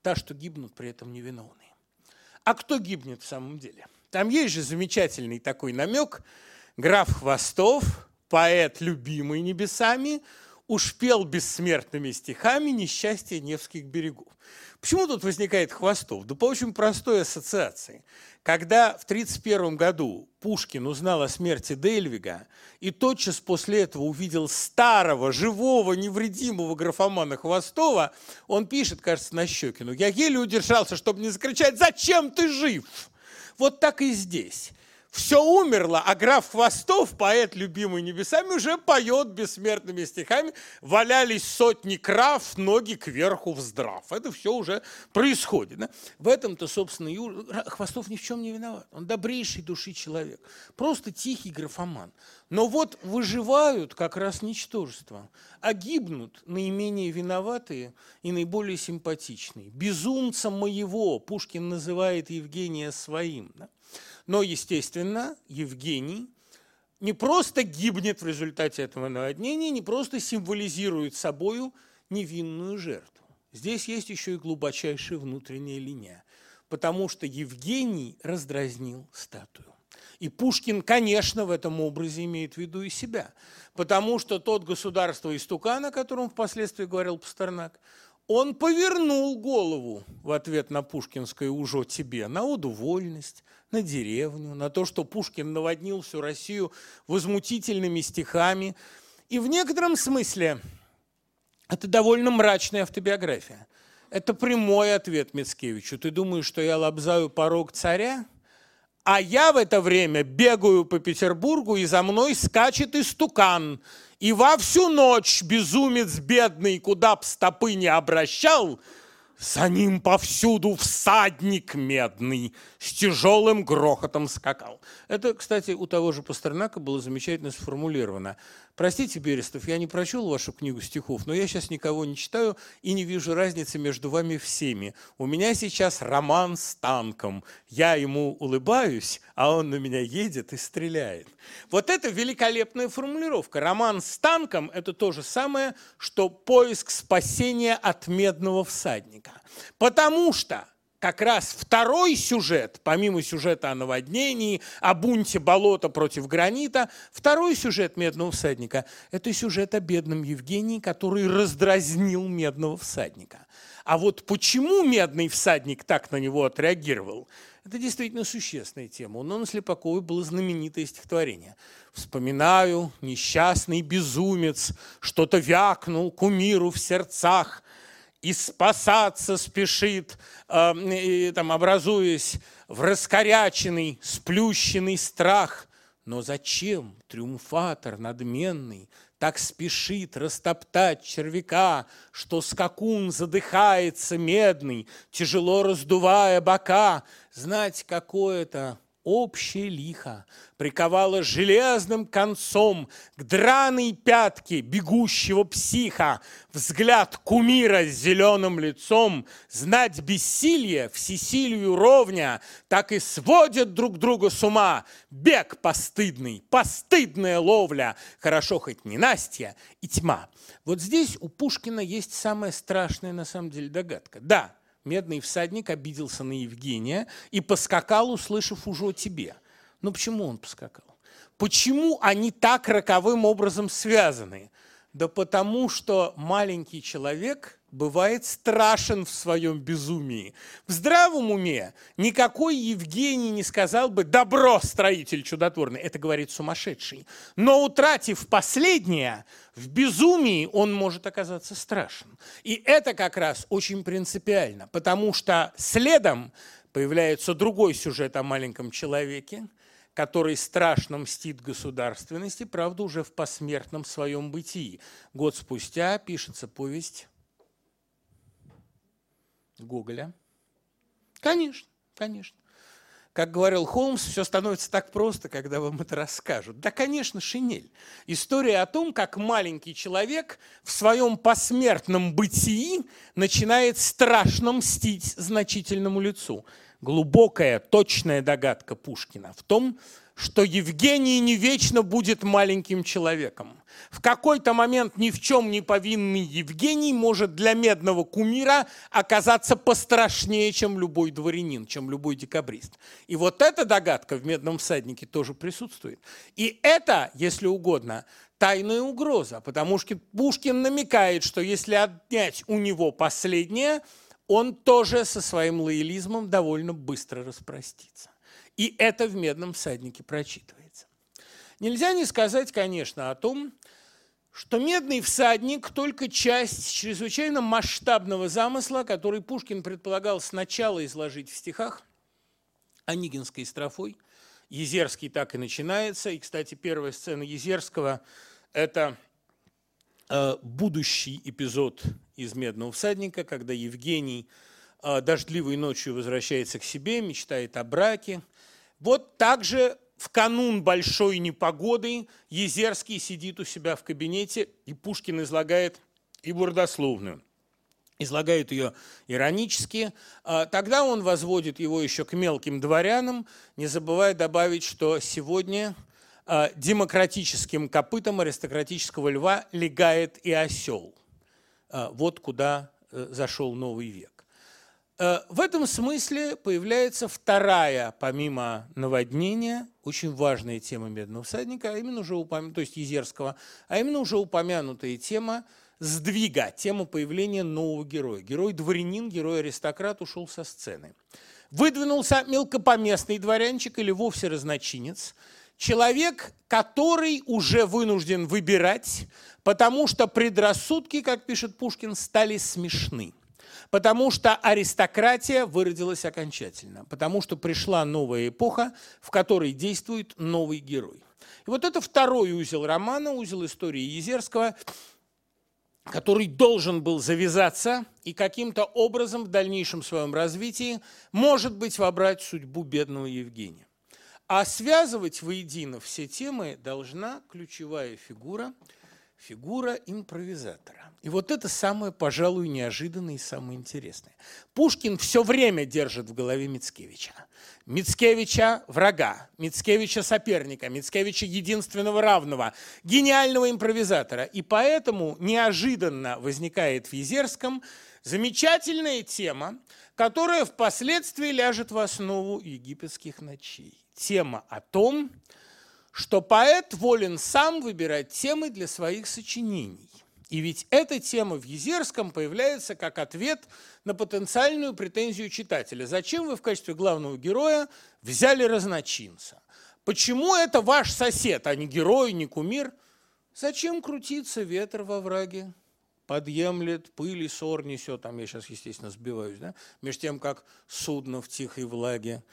та, что гибнут при этом невиновные. А кто гибнет в самом деле? Там есть же замечательный такой намек. Граф Хвостов, поэт, любимый небесами, уж пел бессмертными стихами несчастье Невских берегов. Почему тут возникает Хвостов? Да по очень простой ассоциации. Когда в 1931 году Пушкин узнал о смерти Дельвига и тотчас после этого увидел старого, живого, невредимого графомана Хвостова, он пишет, кажется, Нащекину: «Я еле удержался, чтобы не закричать: зачем ты жив?» Вот так и здесь. Все умерло, а граф Хвостов, поэт, любимый небесами, уже поет бессмертными стихами. Валялись сотни крав, ноги кверху вздрав. Это все уже происходит. Да? В этом-то, собственно, Хвостов ни в чем не виноват. Он добрейшей души человек. Просто тихий графоман. Но вот выживают как раз ничтожества, а гибнут наименее виноватые и наиболее симпатичные. Безумца моего Пушкин называет Евгения своим. Да? Но, естественно, Евгений не просто гибнет в результате этого наводнения, не просто символизирует собою невинную жертву. Здесь есть еще и глубочайшая внутренняя линия, потому что Евгений раздразнил статую. И Пушкин, конечно, в этом образе имеет в виду и себя, потому что тот государство-истукан, о котором впоследствии говорил Пастернак, он повернул голову в ответ на пушкинское «ужо тебе», на оду вольность, на деревню, на то, что Пушкин наводнил всю Россию возмутительными стихами. И в некотором смысле это довольно мрачная автобиография. Это прямой ответ Мицкевичу. Ты думаешь, что я лобзаю порог царя? А я в это время бегаю по Петербургу, и за мной скачет истукан. И во всю ночь безумец бедный, куда б стопы не обращал, за ним повсюду всадник медный с тяжелым грохотом скакал. Это, кстати, у того же Пастернака было замечательно сформулировано. Простите, Берестов, я не прочел вашу книгу стихов, но я сейчас никого не читаю и не вижу разницы между вами всеми. У меня сейчас роман с танком. Я ему улыбаюсь, а он на меня едет и стреляет. Вот это великолепная формулировка. Роман с танком – это то же самое, что поиск спасения от медного всадника. Потому что как раз второй сюжет, помимо сюжета о наводнении, о бунте болота против гранита, второй сюжет «Медного всадника» – это сюжет о бедном Евгении, который раздразнил медного всадника. А вот почему медный всадник так на него отреагировал, это действительно существенная тема. У Нонны Слепаковой было знаменитое стихотворение. «Вспоминаю, несчастный безумец что-то вякнул кумиру в сердцах, и спасаться спешит, образуясь в раскоряченный, сплющенный страх. Но зачем триумфатор надменный так спешит растоптать червяка, что скакун задыхается медный, тяжело раздувая бока? Знать какое-то общее лихо приковало железным концом к драной пятке бегущего психа, взгляд кумира с зеленым лицом, знать бессилие всесилию ровня, так и сводят друг друга с ума. Бег постыдный, постыдная ловля, хорошо хоть не Настя и тьма. Вот здесь у Пушкина есть самая страшная на самом деле догадка. Да, медный всадник обиделся на Евгения и поскакал, услышав «ужо тебе». Но почему он поскакал? Почему они так роковым образом связаны? Да потому что маленький человек бывает страшен в своем безумии. В здравом уме никакой Евгений не сказал бы «добро, строитель чудотворный». Это говорит сумасшедший. Но утратив последнее, в безумии он может оказаться страшен. И это как раз очень принципиально, потому что следом появляется другой сюжет о маленьком человеке, который страшно мстит государственности, правда, уже в посмертном своем бытии. Год спустя пишется повесть Гоголя. Конечно, конечно. Как говорил Холмс, все становится так просто, когда вам это расскажут. Да, конечно, шинель. История о том, как маленький человек в своем посмертном бытии начинает страшно мстить значительному лицу. Глубокая, точная догадка Пушкина в том, что Евгений не вечно будет маленьким человеком. В какой-то момент ни в чем не повинный Евгений может для медного кумира оказаться пострашнее, чем любой дворянин, чем любой декабрист. И вот эта догадка в «Медном всаднике» тоже присутствует. И это, если угодно, тайная угроза, потому что Пушкин намекает, что если отнять у него последнее, он тоже со своим лоялизмом довольно быстро распростится. И это в «Медном всаднике» прочитывается. Нельзя не сказать, конечно, о том, что «Медный всадник» только часть чрезвычайно масштабного замысла, который Пушкин предполагал сначала изложить в стихах онегинской строфой. Езерский так и начинается. И, кстати, первая сцена Езерского – это будущий эпизод из «Медного всадника», когда Евгений дождливой ночью возвращается к себе, мечтает о браке. Вот так же в канун большой непогоды Езерский сидит у себя в кабинете, и Пушкин излагает его родословную. Излагает ее иронически. Тогда он возводит его еще к мелким дворянам, не забывая добавить, что сегодня демократическим копытом аристократического льва легает и осел. Вот куда зашел новый век. В этом смысле появляется вторая, помимо наводнения, очень важная тема «Медного всадника», а именно уже то есть Езерского, а именно уже упомянутая тема сдвига, тема появления нового героя. Герой-дворянин, герой-аристократ ушел со сцены. Выдвинулся мелкопоместный дворянчик или вовсе разночинец, человек, который уже вынужден выбирать, потому что предрассудки, как пишет Пушкин, стали смешны. Потому что аристократия выродилась окончательно, потому что пришла новая эпоха, в которой действует новый герой. И вот это второй узел романа, узел истории Езерского, который должен был завязаться и каким-то образом в дальнейшем своем развитии, может быть, вобрать судьбу бедного Евгения. А связывать воедино все темы должна ключевая фигура импровизатора. И вот это самое, пожалуй, неожиданное и самое интересное. Пушкин все время держит в голове Мицкевича. Мицкевича врага, Мицкевича соперника, Мицкевича единственного равного, гениального импровизатора. И поэтому неожиданно возникает в Езерском замечательная тема, которая впоследствии ляжет в основу «Египетских ночей». Тема о том, что поэт волен сам выбирать темы для своих сочинений. И ведь эта тема в Езерском появляется как ответ на потенциальную претензию читателя. Зачем вы в качестве главного героя взяли разночинца? Почему это ваш сосед, а не герой, не кумир? Зачем крутиться ветер во враге? Подъемлет, пыль и ссор несет. Там я сейчас, естественно, сбиваюсь, да? Между тем, как судно в тихой влаге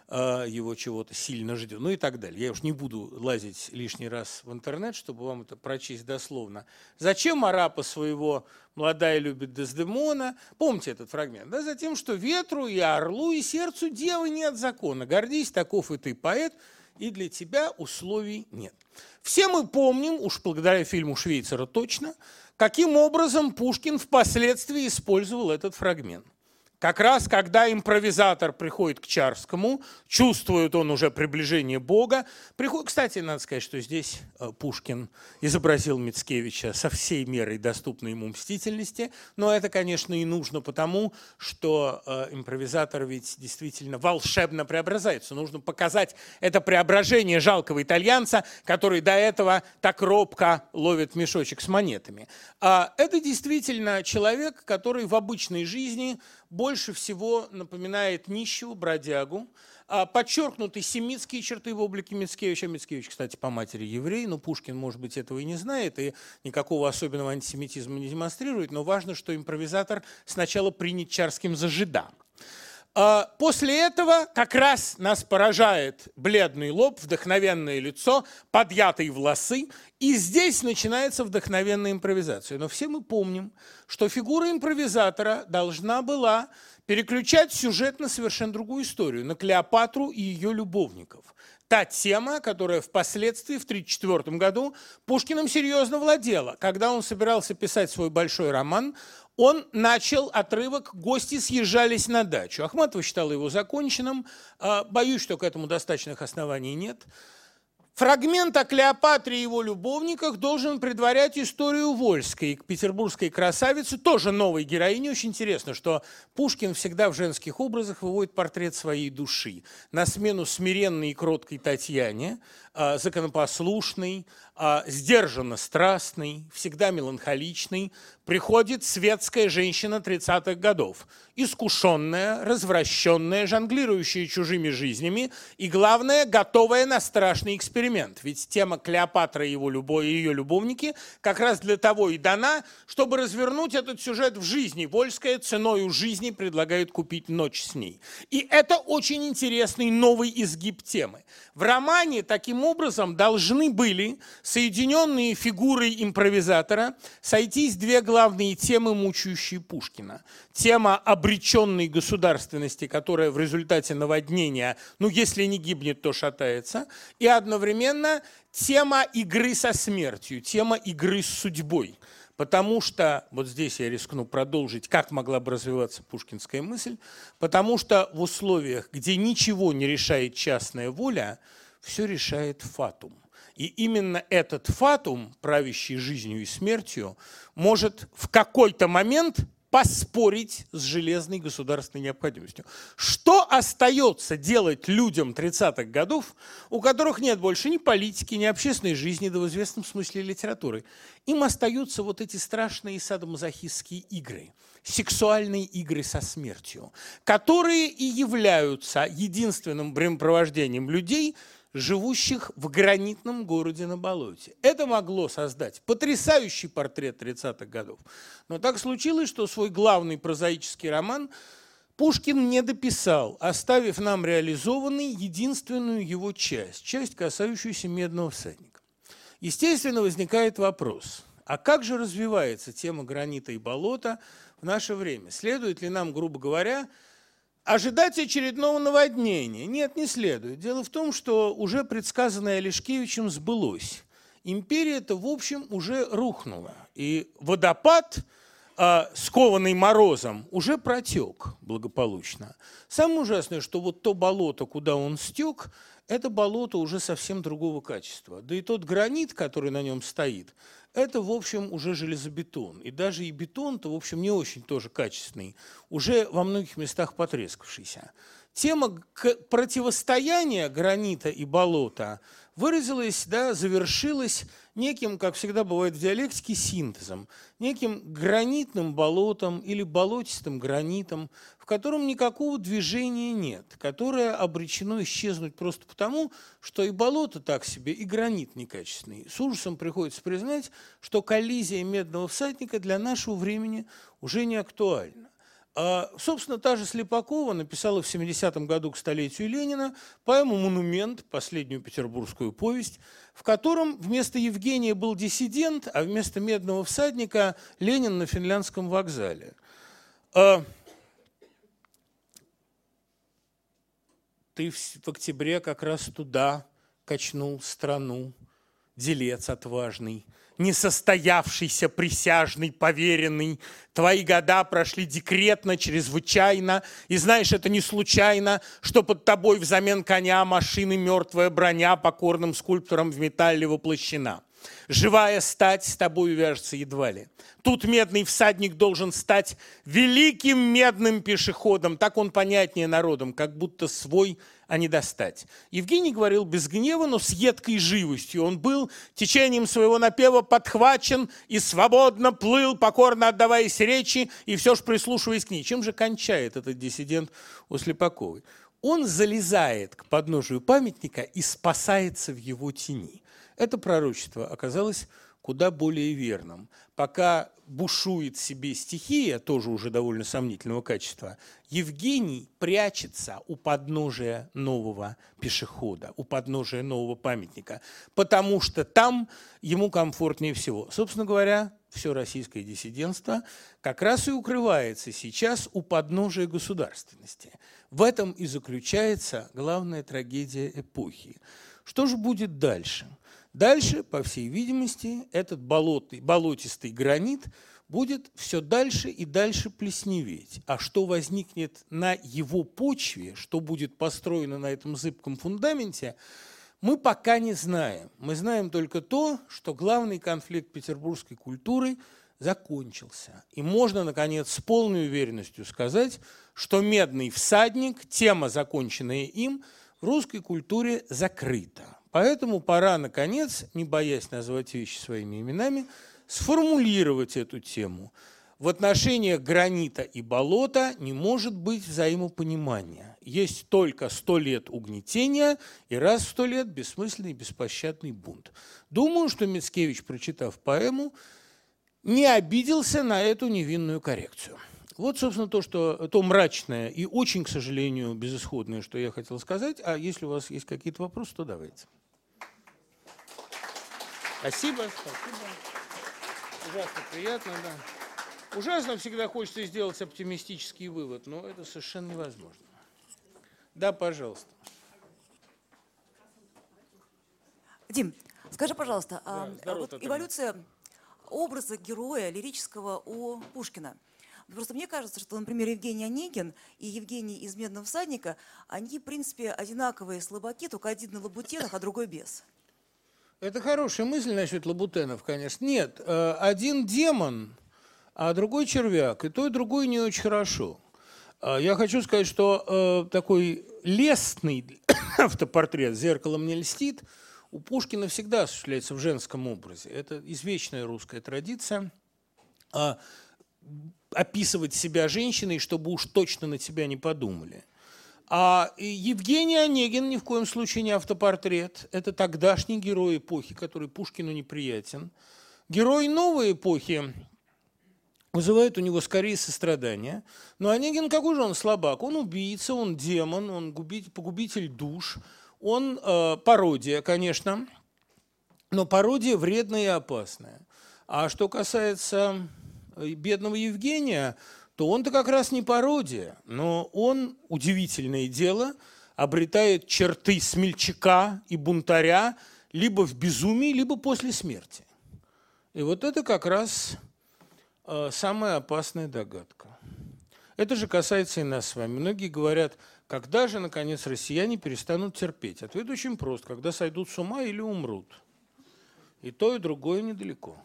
его чего-то сильно ждет, ну и так далее. Я уж не буду лазить лишний раз в интернет, чтобы вам это прочесть дословно. Зачем арапа своего молодая любит Дездемона? Помните этот фрагмент? Да, затем, что ветру и орлу и сердцу девы нет закона. Гордись, таков и ты поэт, и для тебя условий нет. Все мы помним, уж благодаря фильму Швейцара точно, каким образом Пушкин впоследствии использовал этот фрагмент. Как раз, когда импровизатор приходит к Чарскому, чувствует он уже приближение Бога. Кстати, надо сказать, что здесь Пушкин изобразил Мицкевича со всей мерой доступной ему мстительности, но это, конечно, и нужно потому, что импровизатор ведь действительно волшебно преображается. Нужно показать это преображение жалкого итальянца, который до этого так робко ловит мешочек с монетами. Это действительно человек, который в обычной жизни больше всего напоминает нищего, бродягу. Подчеркнуты семитские черты в облике Мицкевича. Мицкевич, кстати, по матери еврей, но Пушкин, может быть, этого и не знает, и никакого особенного антисемитизма не демонстрирует, но важно, что импровизатор сначала принят Чарским за жида. После этого как раз нас поражает бледный лоб, вдохновенное лицо, подъятые волосы, и здесь начинается вдохновенная импровизация. Но все мы помним, что фигура импровизатора должна была переключать сюжет на совершенно другую историю, на Клеопатру и ее любовников. Та тема, которая впоследствии, в 1934 году, Пушкиным серьезно владела. Когда он собирался писать свой большой роман, он начал отрывок «Гости съезжались на дачу». Ахматова считала его законченным. Боюсь, что к этому достаточных оснований нет. Фрагмент о Клеопатре и его любовниках должен предварять историю Вольской, петербургской красавицы, тоже новой героини. Очень интересно, что Пушкин всегда в женских образах выводит портрет своей души. На смену смиренной и кроткой Татьяне, законопослушной, сдержанно страстной, всегда меланхоличной, приходит светская женщина 30-х годов. Искушенная, развращенная, жонглирующая чужими жизнями и, главное, готовая на страшный эксперимент. Ведь тема Клеопатра и ее любовники как раз для того и дана, чтобы развернуть этот сюжет в жизни. Вольская ценою жизни предлагает купить ночь с ней. И это очень интересный новый изгиб темы. В романе таким образом должны были, соединенные фигурой импровизатора, сойтись две главные темы, мучающие Пушкина. Тема обреченной государственности, которая в результате наводнения, ну, если не гибнет, то шатается, и одновременно тема игры со смертью, тема игры с судьбой. Потому что, вот здесь я рискну продолжить, как могла бы развиваться пушкинская мысль, потому что в условиях, где ничего не решает частная воля, все решает фатум. И именно этот фатум, правящий жизнью и смертью, может в какой-то момент поспорить с железной государственной необходимостью. Что остается делать людям 30-х годов, у которых нет больше ни политики, ни общественной жизни, да в известном смысле литературы? Им остаются вот эти страшные садомазохистские игры, сексуальные игры со смертью, которые и являются единственным времяпровождением людей, живущих в гранитном городе на болоте. Это могло создать потрясающий портрет 30-х годов. Но так случилось, что свой главный прозаический роман Пушкин не дописал, оставив нам реализованной единственную его часть, касающуюся «Медного всадника». Естественно, возникает вопрос, а как же развивается тема гранита и болота в наше время? Следует ли нам, грубо говоря, ожидать очередного наводнения? Нет, не следует. Дело в том, что уже предсказанное Олешкевичем сбылось. Империя-то, в общем, уже рухнула. И водопад, скованный морозом, уже протек благополучно. Самое ужасное, что вот то болото, куда он стек, это болото уже совсем другого качества. Да и тот гранит, который на нем стоит, это, в общем, уже железобетон. И даже и бетон-то, в общем, не очень тоже качественный, уже во многих местах потрескавшийся. Тема противостояния гранита и болота выразилась, завершилась неким, как всегда бывает в диалектике, синтезом, неким гранитным болотом или болотистым гранитом, в котором никакого движения нет, которое обречено исчезнуть просто потому, что и болото так себе, и гранит некачественный. С ужасом приходится признать, что коллизия «Медного всадника» для нашего времени уже не актуальна. Собственно, та же Слепакова написала в 70-м году к столетию Ленина поэму «Монумент», последнюю петербургскую повесть, в котором вместо Евгения был диссидент, а вместо «Медного всадника» Ленин на Финляндском вокзале. Ты в октябре как раз туда качнул страну, делец отважный, несостоявшийся присяжный, поверенный. Твои года прошли декретно, чрезвычайно, и знаешь, это не случайно, что под тобой взамен коня машины мертвая броня покорным скульптором в металле воплощена. Живая стать с тобой вяжется едва ли. Тут медный всадник должен стать великим медным пешеходом. Так он понятнее народом, как будто свой, а не достать. Евгений говорил без гнева, но с едкой живостью. Он был течением своего напева подхвачен и свободно плыл, покорно отдаваясь речи и все ж прислушиваясь к ней. Чем же кончает этот диссидент у Слепаковой? Он залезает к подножию памятника и спасается в его тени. Это пророчество оказалось куда более верным. Пока бушует себе стихия, тоже уже довольно сомнительного качества, Евгений прячется у подножия нового пешехода, у подножия нового памятника, потому что там ему комфортнее всего. Собственно говоря, все российское диссидентство как раз и укрывается сейчас у подножия государственности. В этом и заключается главная трагедия эпохи. Что же будет дальше? Дальше, по всей видимости, этот болотистый гранит будет все дальше и дальше плесневеть. А что возникнет на его почве, что будет построено на этом зыбком фундаменте, Мы пока не знаем. Мы знаем только то, что главный конфликт петербургской культуры закончился. И можно, наконец, с полной уверенностью сказать, что «Медный всадник», тема, законченная им, в русской культуре закрыта. Поэтому пора, наконец, не боясь назвать вещи своими именами, сформулировать эту тему. В отношениях гранита и болота не может быть взаимопонимания. Есть только 100 лет угнетения и раз в 100 лет бессмысленный беспощадный бунт. Думаю, что Мицкевич, прочитав поэму, не обиделся на эту невинную коррекцию. Вот, собственно, то мрачное и очень, к сожалению, безысходное, что я хотел сказать. А если у вас есть какие-то вопросы, то давайте. Спасибо. Ужасно приятно, да. Ужасно всегда хочется сделать оптимистический вывод, но это совершенно невозможно. Да, пожалуйста. Дим, скажи, пожалуйста, здорово, вот эволюция образа героя лирического у Пушкина. Просто мне кажется, что, например, Евгений Онегин и Евгений из «Медного всадника», они, в принципе, одинаковые слабаки, только один на лабутенах, а другой без. Это хорошая мысль насчет лабутенов, конечно. Нет, один демон, а другой червяк, и то, и другое не очень хорошо. Я хочу сказать, что такой лестный автопортрет «Зеркало мне льстит» у Пушкина всегда осуществляется в женском образе. Это извечная русская традиция описывать себя женщиной, чтобы уж точно на тебя не подумали. А Евгений Онегин ни в коем случае не автопортрет. Это тогдашний герой эпохи, который Пушкину неприятен. Герой новой эпохи вызывает у него скорее сострадание. Но Онегин какой же он слабак? Он убийца, он демон, он погубитель душ. Он пародия, конечно, но пародия вредная и опасная. А что касается бедного Евгения, то он-то как раз не пародия, но он, удивительное дело, обретает черты смельчака и бунтаря либо в безумии, либо после смерти. И вот это как раз самая опасная догадка. Это же касается и нас с вами. Многие говорят, когда же, наконец, россияне перестанут терпеть? Ответ очень прост. Когда сойдут с ума или умрут. И то, и другое недалеко.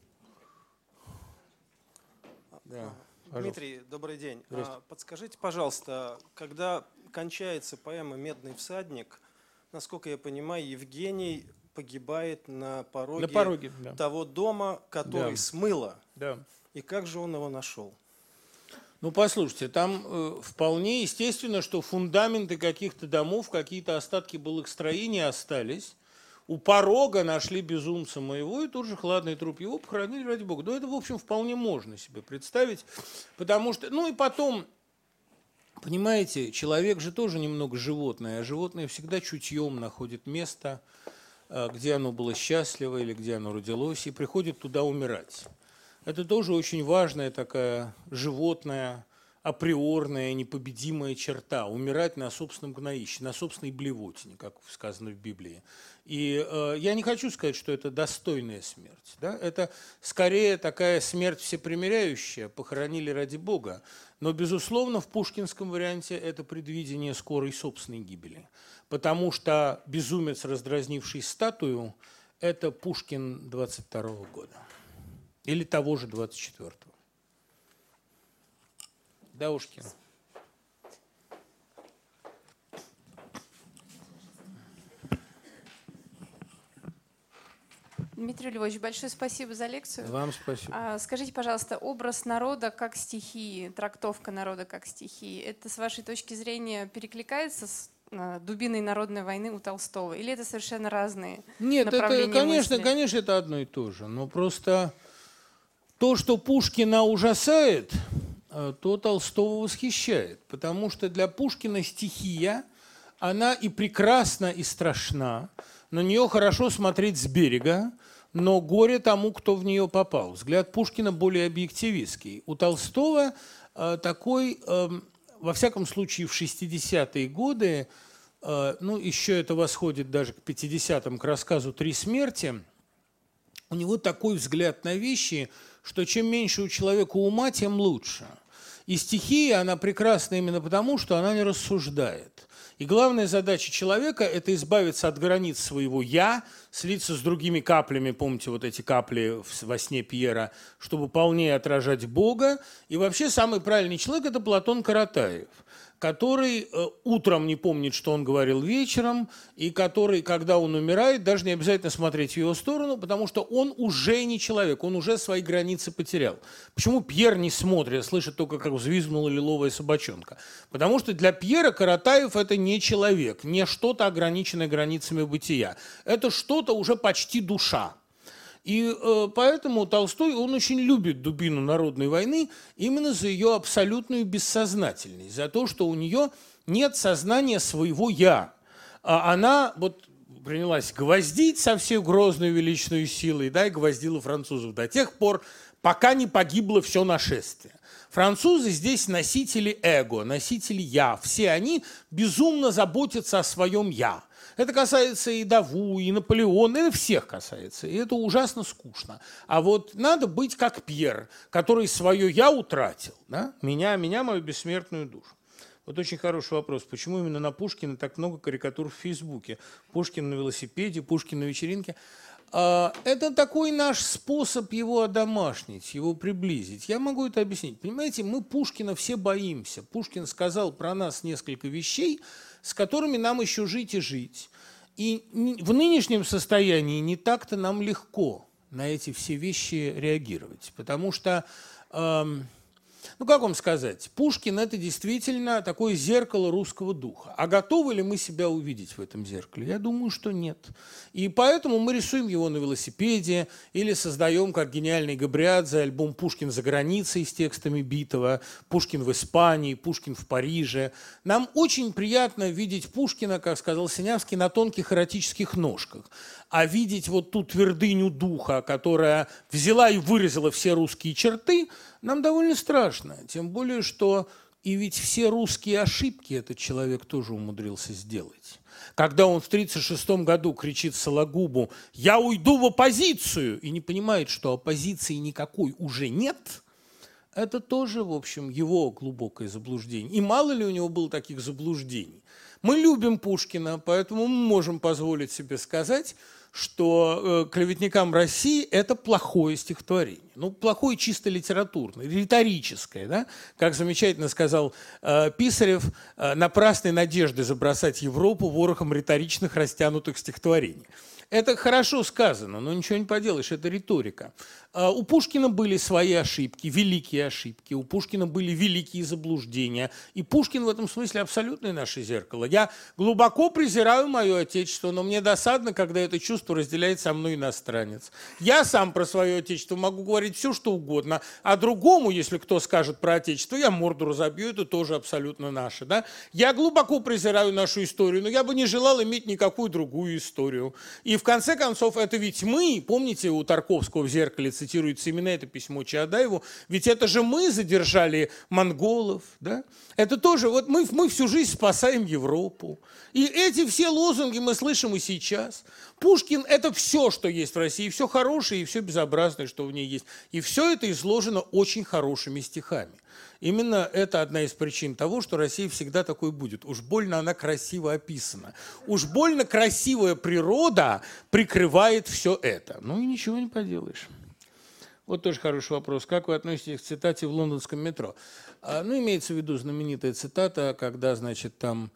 Да, Дмитрий, добрый день. Подскажите, пожалуйста, когда кончается поэма «Медный всадник», насколько я понимаю, Евгений погибает на пороге да. того дома, который смыло. Да. И как же он его нашел? Ну, послушайте, там вполне естественно, что фундаменты каких-то домов, какие-то остатки былых строений остались. У порога нашли безумца моего, и тут же хладный труп его похоронили, ради бога. Но это, в общем, вполне можно себе представить, потому что... Ну и потом, понимаете, человек же тоже немного животное, а животное всегда чутьем находит место, где оно было счастливо или где оно родилось, и приходит туда умирать. Это тоже очень важная такая животная, априорная, непобедимая черта – умирать на собственном гноище, на собственной блевотине, как сказано в Библии. И я не хочу сказать, что это достойная смерть. Да? Это скорее такая смерть всепримиряющая, похоронили ради Бога. Но, безусловно, в пушкинском варианте это предвидение скорой собственной гибели. Потому что безумец, раздразнивший статую, это Пушкин 22-го года. Или того же 24-го. Даушкин. Дмитрий Львович, большое спасибо за лекцию. Вам спасибо. Скажите, пожалуйста, образ народа как стихии, трактовка народа как стихии, это с вашей точки зрения перекликается с «Дубиной народной войны» у Толстого? Или это совершенно разные направления мысли? Нет, конечно, это одно и то же. Но просто то, что Пушкина ужасает, то Толстого восхищает. Потому что для Пушкина стихия, она и прекрасна, и страшна. На нее хорошо смотреть с берега, но горе тому, кто в нее попал. Взгляд Пушкина более объективистский. У Толстого такой, во всяком случае, в 60-е годы, ну, еще это восходит даже к 50-м, к рассказу «Три смерти», у него такой взгляд на вещи, что чем меньше у человека ума, тем лучше. И стихия, она прекрасна именно потому, что она не рассуждает. И главная задача человека – это избавиться от границ своего «я», слиться с другими каплями, помните вот эти капли во сне Пьера, чтобы полнее отражать Бога. И вообще самый правильный человек – это Платон Каратаев, который утром не помнит, что он говорил вечером, и который, когда он умирает, даже не обязательно смотреть в его сторону, потому что он уже не человек, он уже свои границы потерял. Почему Пьер не смотрит, слышит только, как взвизгнула лиловая собачонка? Потому что для Пьера Каратаев – это не человек, не что-то ограниченное границами бытия. Это что-то уже почти душа. И поэтому Толстой, он очень любит дубину народной войны именно за ее абсолютную бессознательность, за то, что у нее нет сознания своего «я». А она вот принялась гвоздить со всей грозной величной силой, да, и гвоздила французов до тех пор, пока не погибло все нашествие. Французы здесь носители эго, носители «я». Все они безумно заботятся о своем «я». Это касается и Даву, и Наполеона, это всех касается, и это ужасно скучно. А вот надо быть как Пьер, который свое «я» утратил, да? Меня, мою бессмертную душу. Вот очень хороший вопрос, почему именно на Пушкина так много карикатур в Фейсбуке? Пушкин на велосипеде, Пушкин на вечеринке. Это такой наш способ его одомашнить, его приблизить. Я могу это объяснить. Понимаете, мы Пушкина все боимся. Пушкин сказал про нас несколько вещей, с которыми нам еще жить и жить. И в нынешнем состоянии не так-то нам легко на эти все вещи реагировать. Потому что, ну как вам сказать, Пушкин – это действительно такое зеркало русского духа. А готовы ли мы себя увидеть в этом зеркале? Я думаю, что нет. И поэтому мы рисуем его на велосипеде или создаем, как гениальный Габриадзе, альбом «Пушкин за границей» с текстами Битова, «Пушкин в Испании», «Пушкин в Париже». Нам очень приятно видеть Пушкина, как сказал Синявский, на тонких эротических ножках. А видеть вот ту твердыню духа, которая взяла и выразила все русские черты, нам довольно страшно. Тем более, что и ведь все русские ошибки этот человек тоже умудрился сделать. Когда он в 1936 году кричит Сологубу «Я уйду в оппозицию!» и не понимает, что оппозиции никакой уже нет, это тоже, в общем, его глубокое заблуждение. И мало ли у него было таких заблуждений. Мы любим Пушкина, поэтому мы можем позволить себе сказать, что «Клеветникам России» – это плохое стихотворение. Ну, плохое чисто литературное, риторическое. Да? Как замечательно сказал Писарев, напрасной надежды забросать Европу ворохом риторичных растянутых стихотворений. Это хорошо сказано, но ничего не поделаешь, это риторика. У Пушкина были свои ошибки, великие ошибки, у Пушкина были великие заблуждения. И Пушкин в этом смысле абсолютное наше зеркало. Я глубоко презираю мое отечество, но мне досадно, когда это чувство разделяет со мной иностранец. Я сам про свое отечество могу говорить все, что угодно, а другому, если кто скажет про отечество, я морду разобью, это тоже абсолютно наше. Да? Я глубоко презираю нашу историю, но я бы не желал иметь никакую другую историю. И в конце концов, это ведь мы, помните, у Тарковского в «Зеркале» цитируется именно это письмо Чаадаеву, ведь это же мы задержали монголов, да? Это тоже, вот мы всю жизнь спасаем Европу. И эти все лозунги мы слышим и сейчас. Пушкин – это все, что есть в России, все хорошее и все безобразное, что в ней есть. И все это изложено очень хорошими стихами. Именно это одна из причин того, что Россия всегда такой будет. Уж больно она красиво описана. Уж больно красивая природа прикрывает все это. Ну и ничего не поделаешь. Вот тоже хороший вопрос. Как вы относитесь к цитате в лондонском метро? Ну, имеется в виду знаменитая цитата, когда, значит, там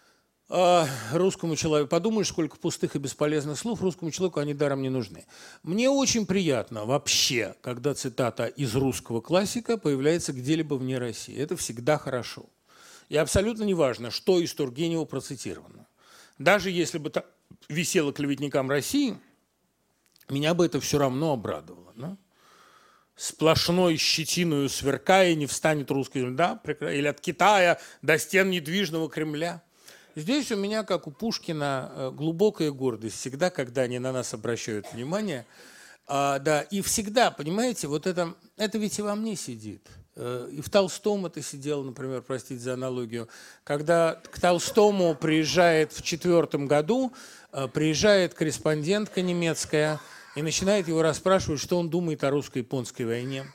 русскому человеку, подумаешь, сколько пустых и бесполезных слов, русскому человеку они даром не нужны. Мне очень приятно вообще, когда цитата из русского классика появляется где-либо вне России. Это всегда хорошо. И абсолютно неважно, что из Тургенева процитировано. Даже если бы это висело «Клеветникам России», меня бы это все равно обрадовало. Да? Сплошной щетиною сверкая не встанет русский, да? Или от Китая до стен недвижного Кремля. Здесь у меня, как у Пушкина, глубокая гордость. Всегда, когда они на нас обращают внимание. Да, и всегда, понимаете, вот это ведь и во мне сидит. И в Толстом это сидело, например, простите за аналогию. Когда к Толстому приезжает в 1904 году, приезжает корреспондентка немецкая и начинает его расспрашивать, что он думает о русско-японской войне.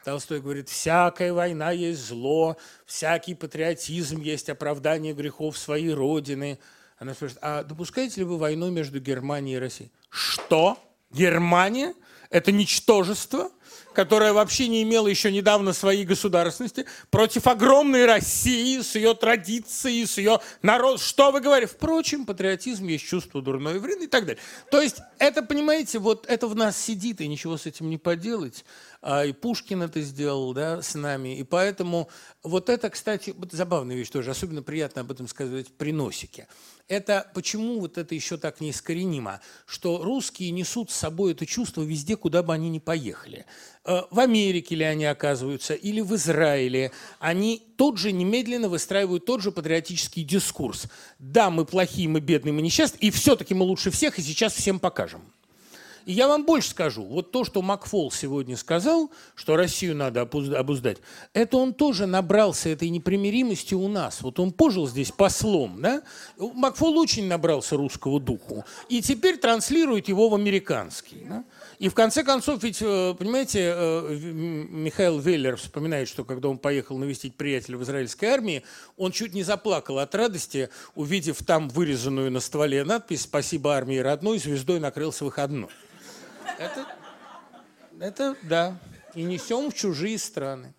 Толстой говорит, всякая война есть зло, всякий патриотизм есть оправдание грехов своей родины. Она спрашивает, а допускаете ли вы войну между Германией и Россией? Что? Германия? Это ничтожество, которое вообще не имело еще недавно своей государственности, против огромной России с ее традицией, с ее народом. Что вы говорите? Впрочем, патриотизм есть чувство дурной вреды и так далее. То есть это, понимаете, вот это в нас сидит, и ничего с этим не поделать. И Пушкин это сделал, да, с нами. И поэтому вот это, кстати, вот забавная вещь тоже, особенно приятно об этом сказать при носике. Это почему вот это еще так неискоренимо, что русские несут с собой это чувство везде, куда бы они ни поехали. В Америке ли они оказываются, или в Израиле, они тут же немедленно выстраивают тот же патриотический дискурс. Да, мы плохие, мы бедные, мы несчастные, и все-таки мы лучше всех, и сейчас всем покажем. И я вам больше скажу. Вот то, что Макфол сегодня сказал, что Россию надо обуздать, это он тоже набрался этой непримиримости у нас. Вот он пожил здесь послом, да? Макфол очень набрался русского духу. И теперь транслирует его в американский. Да? И в конце концов, ведь, понимаете, Михаил Веллер вспоминает, что когда он поехал навестить приятеля в израильской армии, он чуть не заплакал от радости, увидев там вырезанную на стволе надпись «Спасибо армии родной, звездой накрылся выходной». Это да. И несем в чужие страны.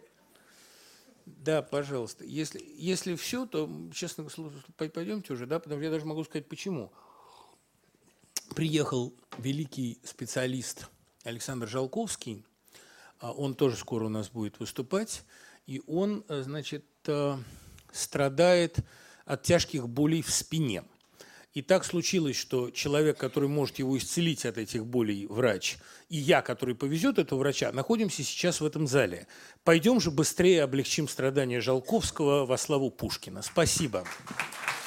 Да, пожалуйста. Если все, то, честно, пойдемте уже, да, потому что я даже могу сказать, почему. Приехал великий специалист Александр Жалковский, он тоже скоро у нас будет выступать, и он, значит, страдает от тяжких болей в спине. И так случилось, что человек, который может его исцелить от этих болей, врач, и я, который повезет этого врача, находимся сейчас в этом зале. Пойдем же быстрее облегчим страдания Жалковского во славу Пушкина. Спасибо.